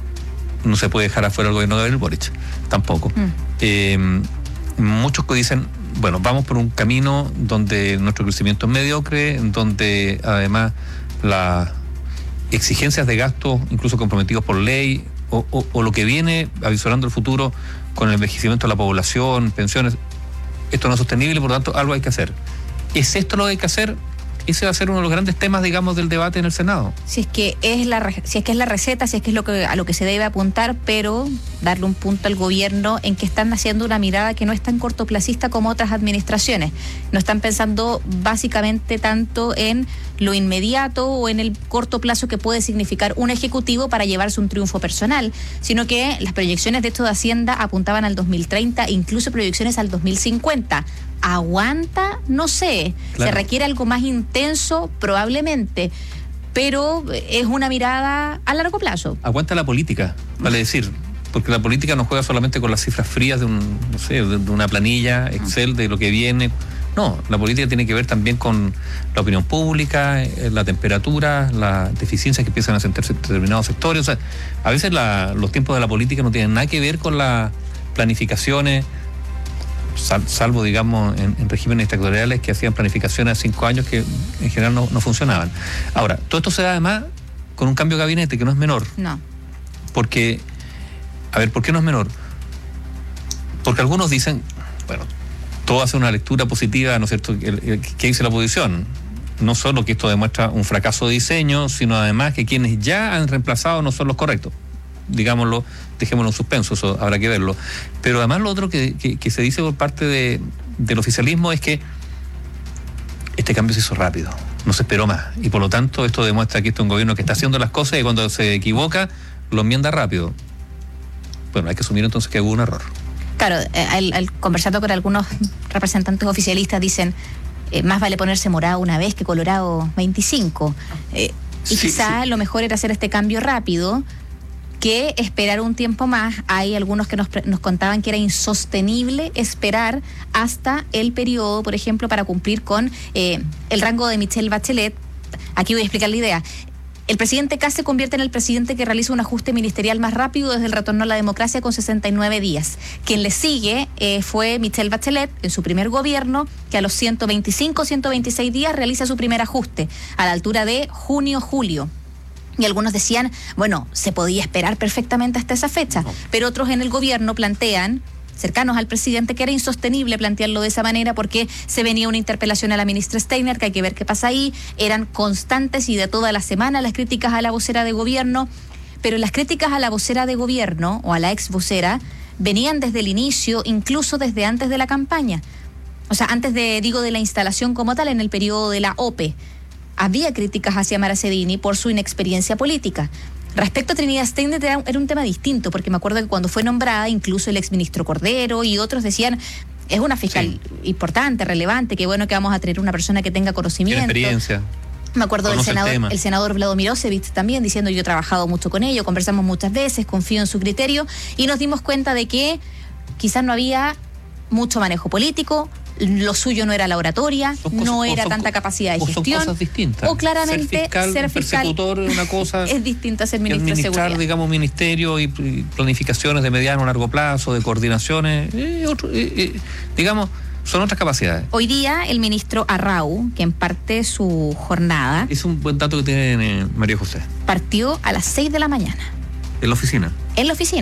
Speaker 27: no se puede dejar afuera el gobierno de Gabriel Boric, tampoco. Mm. Eh, muchos que dicen, bueno, vamos por un camino donde nuestro crecimiento es mediocre, donde además las exigencias de gasto, incluso comprometidos por ley, o, o, o lo que viene avisorando el futuro con el envejecimiento de la población, pensiones, esto no es sostenible, por lo tanto algo hay que hacer. ¿Es esto lo que hay que hacer? Ese va a ser uno de los grandes temas, digamos, del debate en el Senado.
Speaker 28: Si es que es la si es que es la receta, si es que es lo que a lo que se debe apuntar, pero darle un punto al gobierno en que están haciendo una mirada que no es tan cortoplacista como otras administraciones. No están pensando básicamente tanto en lo inmediato o en el corto plazo que puede significar un ejecutivo para llevarse un triunfo personal, sino que las proyecciones de esto de Hacienda apuntaban al dos mil treinta, incluso proyecciones al dos mil cincuenta. ¿Aguanta? No sé. Claro. ¿Se requiere algo más intenso? Probablemente. Pero es una mirada a largo plazo.
Speaker 27: Aguanta la política, vale decir. Porque la política no juega solamente con las cifras frías de un, no sé, de una planilla Excel de lo que viene. No, la política tiene que ver también con la opinión pública, la temperatura, las deficiencias que empiezan a sentirse en determinados sectores. O sea, a veces la, los tiempos de la política no tienen nada que ver con las planificaciones, sal, salvo, digamos, en, en regímenes dictatoriales que hacían planificaciones a cinco años que en general no, no funcionaban. Ahora, todo esto se da además con un cambio de gabinete que no es menor.
Speaker 28: No.
Speaker 27: Porque, a ver, ¿por qué no es menor? Porque algunos dicen, bueno, todo hace una lectura positiva, ¿no es cierto?, que dice la oposición. No solo que esto demuestra un fracaso de diseño, sino además que quienes ya han reemplazado no son los correctos. Digámoslo, dejémoslo en suspenso, eso habrá que verlo. Pero además lo otro que, que, que se dice por parte de, del oficialismo es que este cambio se hizo rápido, no se esperó más. Y por lo tanto esto demuestra que esto es un gobierno que está haciendo las cosas y cuando se equivoca lo enmienda rápido. Bueno, hay que asumir entonces que hubo un error.
Speaker 28: Claro, al, al conversando con algunos representantes oficialistas dicen, eh, más vale ponerse morado una vez que colorado veinticinco. Eh, y sí, quizá sí. Lo mejor era hacer este cambio rápido que esperar un tiempo más. Hay algunos que nos, nos contaban que era insostenible esperar hasta el periodo, por ejemplo, para cumplir con eh, el rango de Michelle Bachelet. Aquí voy a explicar la idea. El presidente Kast se convierte en el presidente que realiza un ajuste ministerial más rápido desde el retorno a la democracia con sesenta y nueve días. Quien le sigue eh, fue Michelle Bachelet en su primer gobierno, que a los ciento veinticinco, ciento veintiséis días realiza su primer ajuste, a la altura de junio-julio. Y algunos decían, bueno, se podía esperar perfectamente hasta esa fecha, no. Pero otros en el gobierno plantean, cercanos al presidente, que era insostenible plantearlo de esa manera porque se venía una interpelación a la ministra Steiner, que hay que ver qué pasa ahí. Eran constantes y de toda la semana las críticas a la vocera de gobierno, pero las críticas a la vocera de gobierno o a la ex vocera venían desde el inicio, incluso desde antes de la campaña. O sea, antes de, digo, de la instalación como tal, en el periodo de la O P E. Había críticas hacia Mara Cedini por su inexperiencia política. Respecto a Trinidad Steiner era, era un tema distinto, porque me acuerdo que cuando fue nombrada, incluso el exministro Cordero y otros decían, es una fiscal sí. importante, relevante, que bueno que vamos a tener una persona que tenga conocimiento.
Speaker 27: Tiene experiencia.
Speaker 28: Me acuerdo del senador, el, el senador Vlado Osevich también diciendo, yo he trabajado mucho con ello, conversamos muchas veces, confío en su criterio, y nos dimos cuenta de que quizás no había mucho manejo político, lo suyo no era la oratoria, cosas, no era son, tanta capacidad de gestión.
Speaker 27: Son cosas distintas.
Speaker 28: O claramente
Speaker 27: ser fiscal,
Speaker 28: ser fiscal
Speaker 27: persecutor es una cosa.
Speaker 28: Es distinto a ser ministro de
Speaker 27: administrar,
Speaker 28: seguridad.
Speaker 27: digamos, ministerio y planificaciones de mediano a largo plazo, de coordinaciones, eh, otro, eh, eh, digamos, son otras capacidades.
Speaker 28: Hoy día el ministro Arrau, que en parte su jornada...
Speaker 27: Es un buen dato que tiene María José.
Speaker 28: Partió a las seis de la mañana.
Speaker 27: ¿En la oficina?
Speaker 28: En la oficina.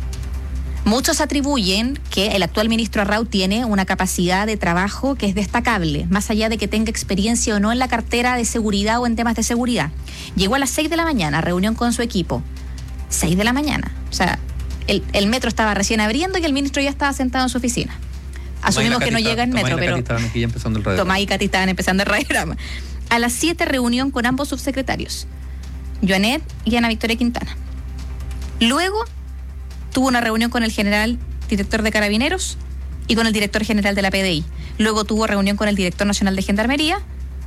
Speaker 28: Muchos atribuyen que el actual ministro Arrau tiene una capacidad de trabajo que es destacable, más allá de que tenga experiencia o no en la cartera de seguridad o en temas de seguridad. Llegó a las seis de la mañana, reunión con su equipo. seis de la mañana. O sea, el, el metro estaba recién abriendo y el ministro ya estaba sentado en su oficina. Asumimos que no llega el metro, pero... Tomás y Cati estaban empezando el radiograma. A las siete, reunión con ambos subsecretarios, Joanet y Ana Victoria Quintana. Luego tuvo una reunión con el general director de Carabineros y con el director general de la P D I. Luego tuvo reunión con el director nacional de Gendarmería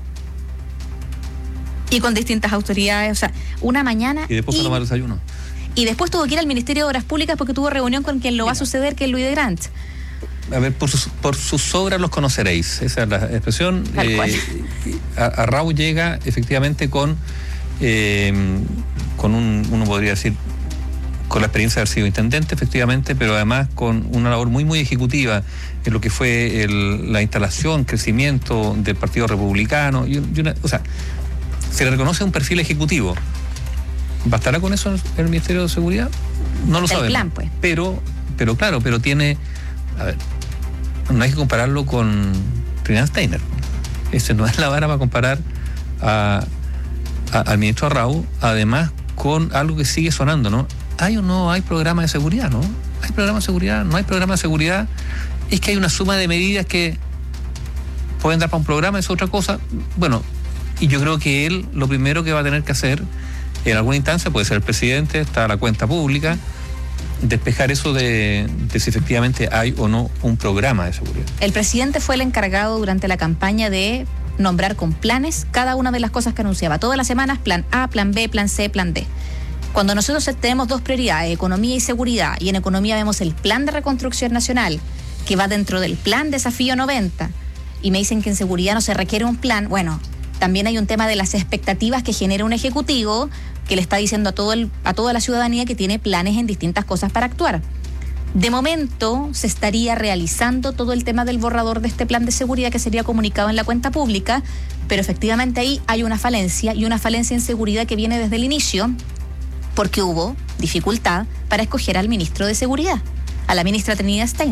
Speaker 28: y con distintas autoridades. O sea, una mañana...
Speaker 27: Y después y, a tomar desayuno.
Speaker 28: Y después tuvo que ir al Ministerio de Obras Públicas porque tuvo reunión con quien lo va a suceder, que es Luis de Grant.
Speaker 27: A ver, por sus, por sus obras los conoceréis. Esa es la expresión. Eh, Arrau llega efectivamente con, eh, con un, uno podría decir, con la experiencia de haber sido intendente, efectivamente, pero además con una labor muy, muy ejecutiva en lo que fue el, la instalación, crecimiento del Partido Republicano. Y, y una, o sea, se le reconoce un perfil ejecutivo. ¿Bastará con eso en el Ministerio de Seguridad? No lo sabemos.
Speaker 28: Plan, pues.
Speaker 27: Pero, pero claro, pero tiene... A ver, no hay que compararlo con Trinidad Steiner. Ese no es la vara para comparar a, a, al ministro Arrau, además con algo que sigue sonando, ¿no? ¿Hay o no hay programa de seguridad, no? ¿Hay programa de seguridad? ¿No hay programa de seguridad? Es que hay una suma de medidas que pueden dar para un programa, es otra cosa. Bueno, y yo creo que él lo primero que va a tener que hacer en alguna instancia, puede ser el presidente, está la cuenta pública, despejar eso de, de si efectivamente hay o no un programa de seguridad.
Speaker 28: El presidente fue el encargado durante la campaña de nombrar con planes cada una de las cosas que anunciaba. Todas las semanas, plan A, plan B, plan C, plan D. Cuando nosotros tenemos dos prioridades, economía y seguridad, y en economía vemos el plan de reconstrucción nacional, que va dentro del plan Desafío noventa, y me dicen que en seguridad no se requiere un plan, bueno, también hay un tema de las expectativas que genera un ejecutivo que le está diciendo a todo el, a toda la ciudadanía que tiene planes en distintas cosas para actuar. De momento se estaría realizando todo el tema del borrador de este plan de seguridad que sería comunicado en la cuenta pública, pero efectivamente ahí hay una falencia, y una falencia en seguridad que viene desde el inicio, porque hubo dificultad para escoger al ministro de Seguridad, a la ministra Trinidad Steiner.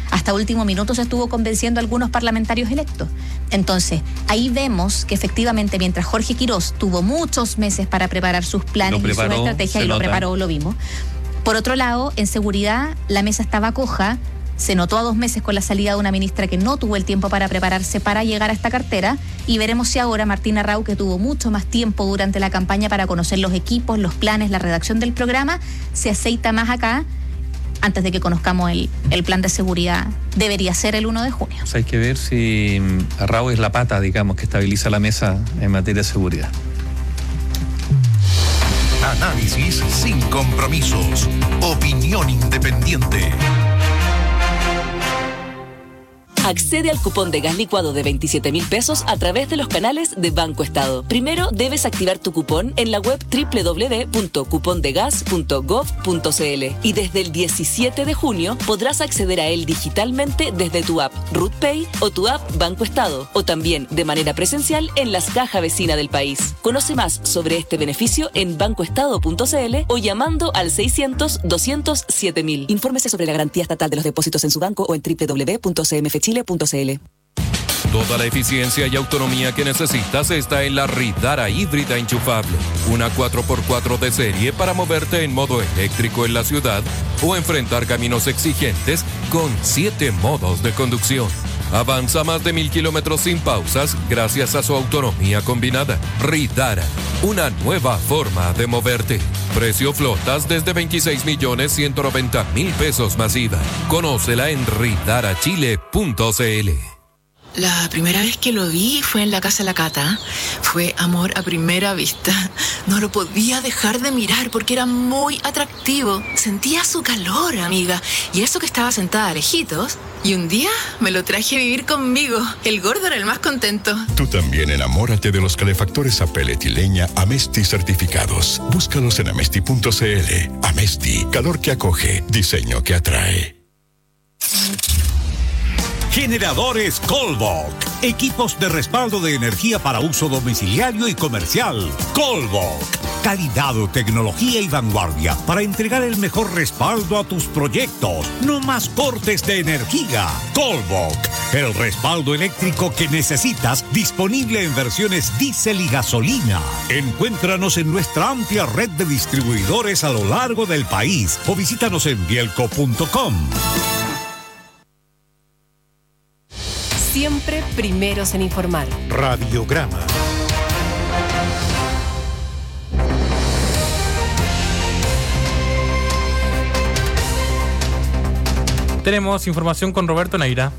Speaker 28: hasta último minuto se estuvo convenciendo a algunos parlamentarios electos. Entonces, ahí vemos que efectivamente mientras Jorge Quirós tuvo muchos meses para preparar sus planes y sus estrategias, y lo preparó, lo vimos. Por otro lado, en seguridad, la mesa estaba coja. Se notó a dos meses con la salida de una ministra que no tuvo el tiempo para prepararse para llegar a esta cartera, y veremos si ahora Martín Arrau, que tuvo mucho más tiempo durante la campaña para conocer los equipos, los planes, la redacción del programa, se aceita más acá antes de que conozcamos el, el plan de seguridad. Debería ser el uno de junio.
Speaker 27: O sea, hay que ver si Arrau es la pata, digamos, que estabiliza la mesa en materia de seguridad.
Speaker 12: Análisis sin compromisos. Opinión independiente.
Speaker 1: Accede al cupón de gas licuado de veintisiete mil pesos a través de los canales de Banco Estado. Primero debes activar tu cupón en la web doble u doble u doble u punto cupondegas punto gov punto cl y desde el diecisiete de junio podrás acceder a él digitalmente desde tu app RutPay o tu app Banco Estado, o también de manera presencial en las cajas vecinas del país. Conoce más sobre este beneficio en bancoestado punto cl o llamando al seiscientos, doscientos, siete mil. Infórmese sobre la garantía estatal de los depósitos en su banco o en doble u doble u doble u punto c m f chile punto c l.
Speaker 5: Toda la eficiencia y autonomía que necesitas está en la Ridara híbrida enchufable. Una cuatro por cuatro de serie para moverte en modo eléctrico en la ciudad o enfrentar caminos exigentes con siete modos de conducción. Avanza más de mil kilómetros sin pausas gracias a su autonomía combinada. Ridara, una nueva forma de moverte. Precio flotas desde veintiséis millones ciento noventa mil pesos masiva. Conócela en ridara chile punto c l.
Speaker 8: La primera vez que lo vi fue en la casa de la Cata. Fue amor a primera vista. No lo podía dejar de mirar porque era muy atractivo. Sentía su calor, amiga. Y eso que estaba sentada lejitos. Y un día me lo traje a vivir conmigo. El gordo era el más contento.
Speaker 16: Tú también enamórate de los calefactores a pellet y leña Amesti certificados. Búscalos en amesti punto c l. Amesti, calor que acoge, diseño que atrae.
Speaker 17: Generadores Colbok. Equipos de respaldo de energía para uso domiciliario y comercial. Colbok. Calidad, tecnología y vanguardia para entregar el mejor respaldo a tus proyectos. No más cortes de energía. Colbok. El respaldo eléctrico que necesitas, disponible en versiones diésel y gasolina. Encuéntranos en nuestra amplia red de distribuidores a lo largo del país o visítanos en bielco punto com.
Speaker 15: Siempre primeros en informar.
Speaker 12: Radiograma.
Speaker 18: Tenemos información con Roberto Neira.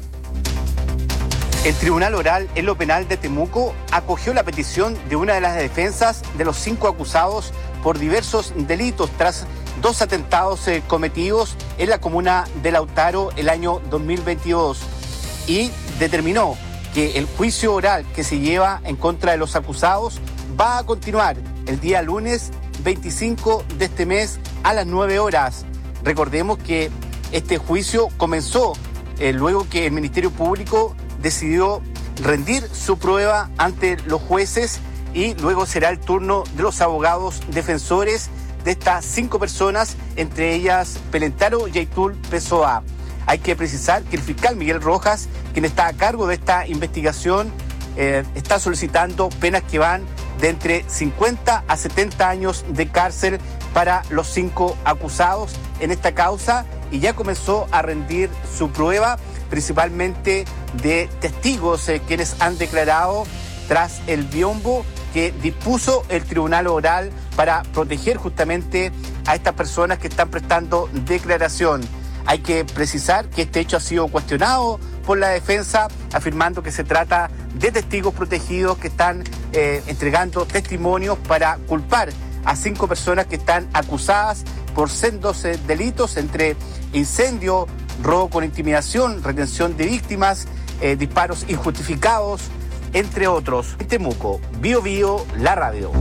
Speaker 19: El Tribunal Oral en lo Penal de Temuco acogió la petición de una de las defensas de los cinco acusados por diversos delitos tras dos atentados eh, cometidos en la comuna de Lautaro el año dos mil veintidós. Y determinó que el juicio oral que se lleva en contra de los acusados va a continuar el día lunes veinticinco de este mes a las nueve horas. Recordemos que este juicio comenzó eh, luego que el Ministerio Público decidió rendir su prueba ante los jueces y luego será el turno de los abogados defensores de estas cinco personas, entre ellas Pelentaro Yaitul Pessoa. Hay que precisar que el fiscal Miguel Rojas, quien está a cargo de esta investigación, eh, está solicitando penas que van de entre cincuenta a setenta años de cárcel para los cinco acusados en esta causa y ya comenzó a rendir su prueba, principalmente de testigos eh, quienes han declarado tras el biombo que dispuso el Tribunal Oral para proteger justamente a estas personas que están prestando declaración. Hay que precisar que este hecho ha sido cuestionado por la defensa, afirmando que se trata de testigos protegidos que están eh, entregando testimonios para culpar a cinco personas que están acusadas por sendos eh, delitos entre incendio, robo con intimidación, retención de víctimas, eh, disparos injustificados, entre otros. En Temuco, Bio Bio, la radio.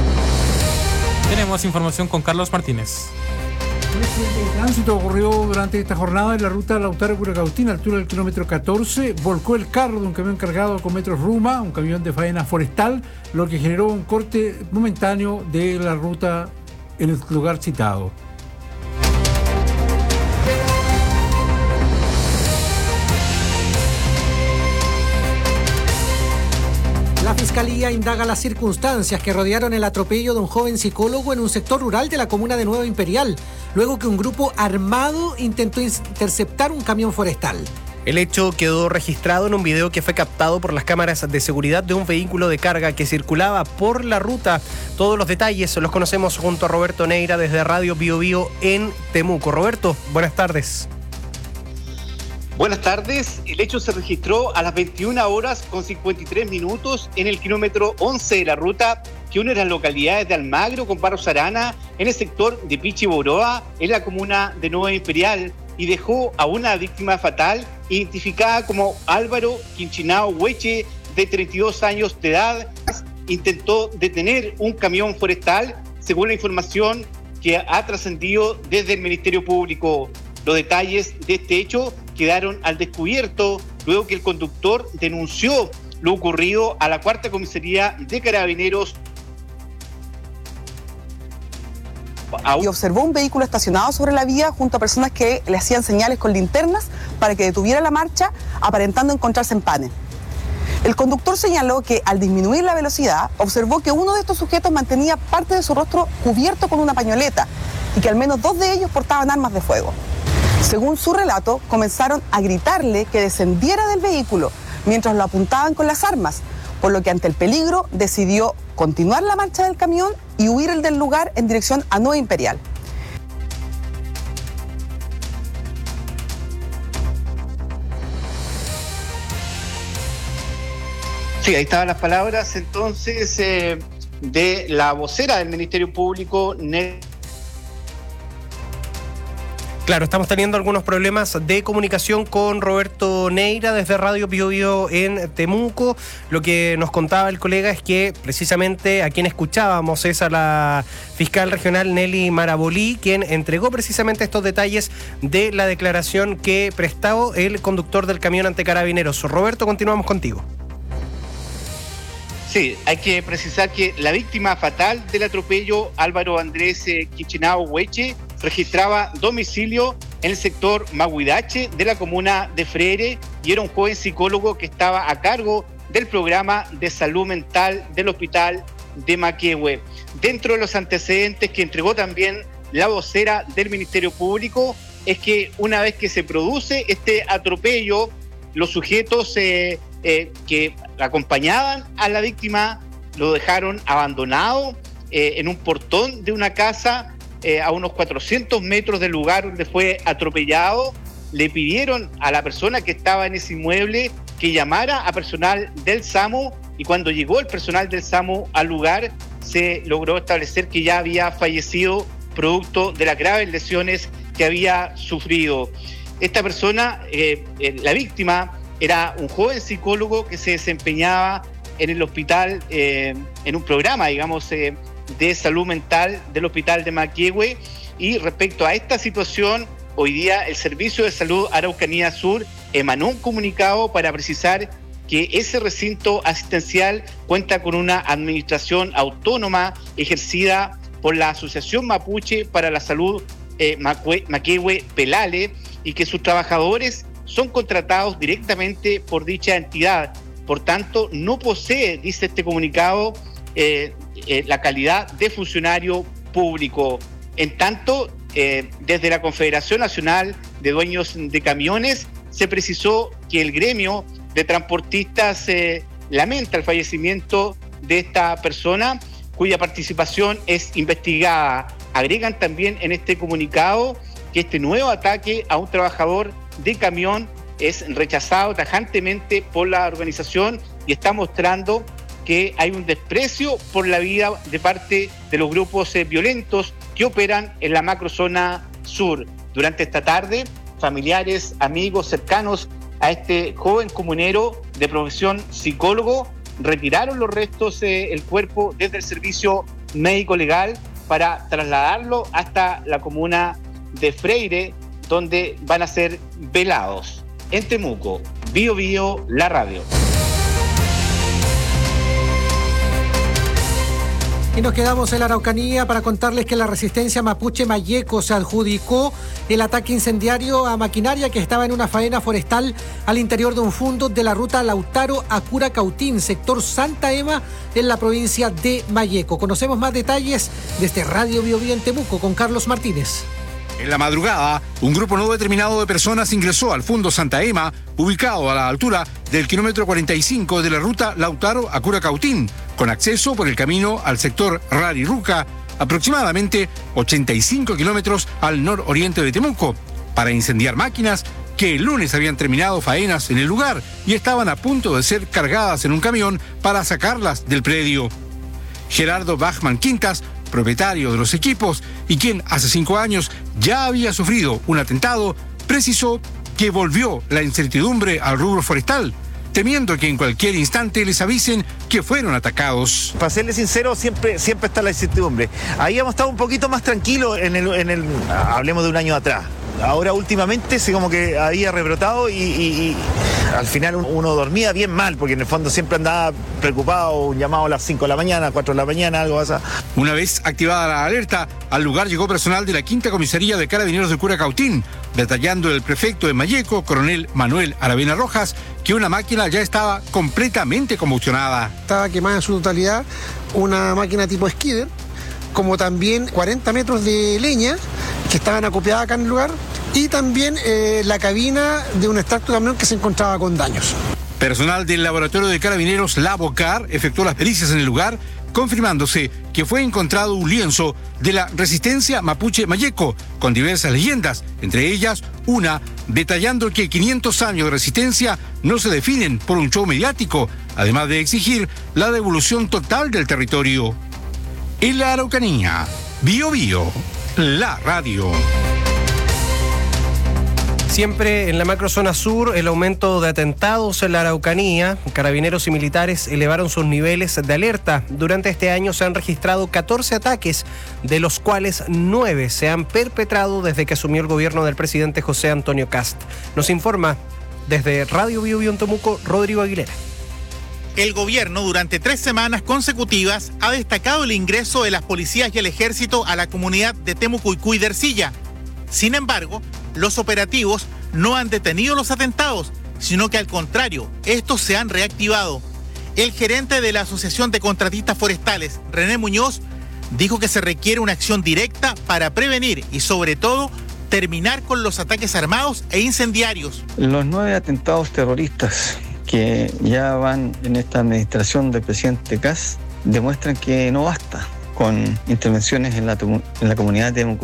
Speaker 18: Tenemos información con Carlos Martínez.
Speaker 20: El tránsito ocurrió durante esta jornada en la ruta Lautaro-Curacautín, altura del kilómetro catorce. Volcó el carro de un camión cargado con metros Ruma, un camión de faena forestal, lo que generó un corte momentáneo de la ruta en el lugar citado.
Speaker 2: Fiscalía indaga las circunstancias que rodearon el atropello de un joven psicólogo en un sector rural de la comuna de Nueva Imperial, luego que un grupo armado intentó interceptar un camión forestal.
Speaker 3: El hecho quedó registrado en un video que fue captado por las cámaras de seguridad de un vehículo de carga que circulaba por la ruta. Todos los detalles los conocemos junto a Roberto Neira desde Radio Bio Bio en Temuco. Roberto, buenas tardes.
Speaker 19: Buenas tardes. El hecho se registró a las veintiuna horas con cincuenta y tres minutos en el kilómetro once de la ruta que une las localidades de Almagro con Barros Arana en el sector de Pichiboroa, en la comuna de Nueva Imperial, y dejó a una víctima fatal identificada como Álvaro Quinchinao Hueche, de treinta y dos años de edad. Intentó detener un camión forestal, según la información que ha trascendido desde el Ministerio Público. Los detalles de este hecho quedaron al descubierto luego que el conductor denunció lo ocurrido a la Cuarta Comisaría de Carabineros.
Speaker 21: Y observó un vehículo estacionado sobre la vía junto a personas que le hacían señales con linternas para que detuviera la marcha, aparentando encontrarse en Pane. El conductor señaló que al disminuir la velocidad, observó que uno de estos sujetos mantenía parte de su rostro cubierto con una pañoleta y que al menos dos de ellos portaban armas de fuego. Según su relato, comenzaron a gritarle que descendiera del vehículo mientras lo apuntaban con las armas, por lo que ante el peligro decidió continuar la marcha del camión y huir del lugar en dirección a Nueva Imperial.
Speaker 19: Sí, ahí estaban las palabras entonces eh, de la vocera del Ministerio Público, Nelly.
Speaker 3: Claro, estamos teniendo algunos problemas de comunicación con Roberto Neira desde Radio Bio Bio en Temuco. Lo que nos contaba el colega es que precisamente a quien escuchábamos es a la fiscal regional Nelly Marabolí, quien entregó precisamente estos detalles de la declaración que prestó el conductor del camión ante Carabineros. Roberto, continuamos contigo.
Speaker 19: Sí, hay que precisar que la víctima fatal del atropello, Álvaro Andrés eh, Quinchinao Hueche, registraba domicilio en el sector Maguidache de la comuna de Freire y era un joven psicólogo que estaba a cargo del programa de salud mental del hospital de Maquehue. Dentro de los antecedentes que entregó también la vocera del Ministerio Público es que una vez que se produce este atropello, los sujetos eh, eh, que acompañaban a la víctima lo dejaron abandonado eh, en un portón de una casa eh, a unos cuatrocientos metros del lugar donde fue atropellado. Le pidieron a la persona que estaba en ese inmueble que llamara a personal del SAMU y cuando llegó el personal del SAMU al lugar se logró establecer que ya había fallecido producto de las graves lesiones que había sufrido. Esta persona, eh, eh, la víctima, era un joven psicólogo que se desempeñaba en el hospital, eh, en un programa, digamos, eh, de salud mental del hospital de Maquehue. Y respecto a esta situación, hoy día el Servicio de Salud Araucanía Sur emanó un comunicado para precisar que ese recinto asistencial cuenta con una administración autónoma ejercida por la Asociación Mapuche para la Salud eh, Maquehue Pelale y que sus trabajadores son contratados directamente por dicha entidad. Por tanto, no posee, dice este comunicado, eh, eh, la calidad de funcionario público. En tanto, eh, desde la Confederación Nacional de Dueños de Camiones se precisó que el gremio de transportistas eh, lamenta el fallecimiento de esta persona, cuya participación es investigada. Agregan también en este comunicado que este nuevo ataque a un trabajador de camión es rechazado tajantemente por la organización y está mostrando que hay un desprecio por la vida de parte de los grupos eh, violentos que operan en la macrozona sur. Durante esta tarde, familiares, amigos cercanos a este joven comunero de profesión psicólogo retiraron los restos, eh, el cuerpo desde el servicio médico legal para trasladarlo hasta la comuna de Freire, donde van a ser velados. En Temuco, Bio Bio, la radio.
Speaker 2: Y nos quedamos en la Araucanía para contarles que la resistencia mapuche Mayeco se adjudicó el ataque incendiario a maquinaria que estaba en una faena forestal al interior de un fundo de la ruta Lautaro a Curacautín, sector Santa Ema, en la provincia de Mayeco. Conocemos más detalles desde Radio Biobío en Temuco con Carlos Martínez.
Speaker 4: En la madrugada, un grupo no determinado de personas ingresó al Fundo Santa Ema, ubicado a la altura del kilómetro cuarenta y cinco de la ruta Lautaro a Curacautín, con acceso por el camino al sector Rariruca, aproximadamente ochenta y cinco kilómetros al nororiente de Temuco, para incendiar máquinas que el lunes habían terminado faenas en el lugar y estaban a punto de ser cargadas en un camión para sacarlas del predio. Gerardo Bachman Quintas, propietario de los equipos y quien hace cinco años ya había sufrido un atentado, precisó que volvió la incertidumbre al rubro forestal, temiendo que en cualquier instante les avisen que fueron atacados.
Speaker 11: Para serles sincero, siempre, siempre está la incertidumbre. Ahí hemos estado un poquito más tranquilos en el, en el, hablemos de un año atrás. Ahora últimamente se como que había rebrotado y, y, y al final uno dormía bien mal, porque en el fondo siempre andaba preocupado, un llamado a las cinco de la mañana, cuatro de la mañana, algo así.
Speaker 4: Una vez activada la alerta, al lugar llegó personal de la quinta Comisaría de Carabineros de Curacautín, detallando el prefecto de Mayeco, coronel Manuel Aravena Rojas, que una máquina ya estaba completamente combustionada.
Speaker 13: Estaba quemada en su totalidad una máquina tipo skidder, como también cuarenta metros de leña que estaban acopiadas acá en el lugar, y también eh, la cabina de un extracto de camión que se encontraba con daños.
Speaker 4: Personal del laboratorio de Carabineros Lavocar efectuó las pericias en el lugar, confirmándose que fue encontrado un lienzo de la resistencia mapuche Mayeco, con diversas leyendas, entre ellas una detallando que quinientos años de resistencia no se definen por un show mediático, además de exigir la devolución total del territorio. En la Araucanía, Bio Bio, la radio.
Speaker 3: Siempre en la macrozona sur, el aumento de atentados en la Araucanía. Carabineros y militares elevaron sus niveles de alerta. Durante este año se han registrado catorce ataques, de los cuales nueve se han perpetrado desde que asumió el gobierno del presidente José Antonio Kast. Nos informa desde Radio Bio Bio en Temuco, Rodrigo Aguilera.
Speaker 6: El gobierno durante tres semanas consecutivas ha destacado el ingreso de las policías y el ejército a la comunidad de Temucuicú y de Ercilla. Sin embargo, los operativos no han detenido los atentados, sino que al contrario, estos se han reactivado. El gerente de la Asociación de Contratistas Forestales, René Muñoz, dijo que se requiere una acción directa para prevenir y sobre todo terminar con los ataques armados e incendiarios.
Speaker 7: Los nueve atentados terroristas que ya van en esta administración del presidente Kast demuestran que no basta con intervenciones en la, en la comunidad de Temuco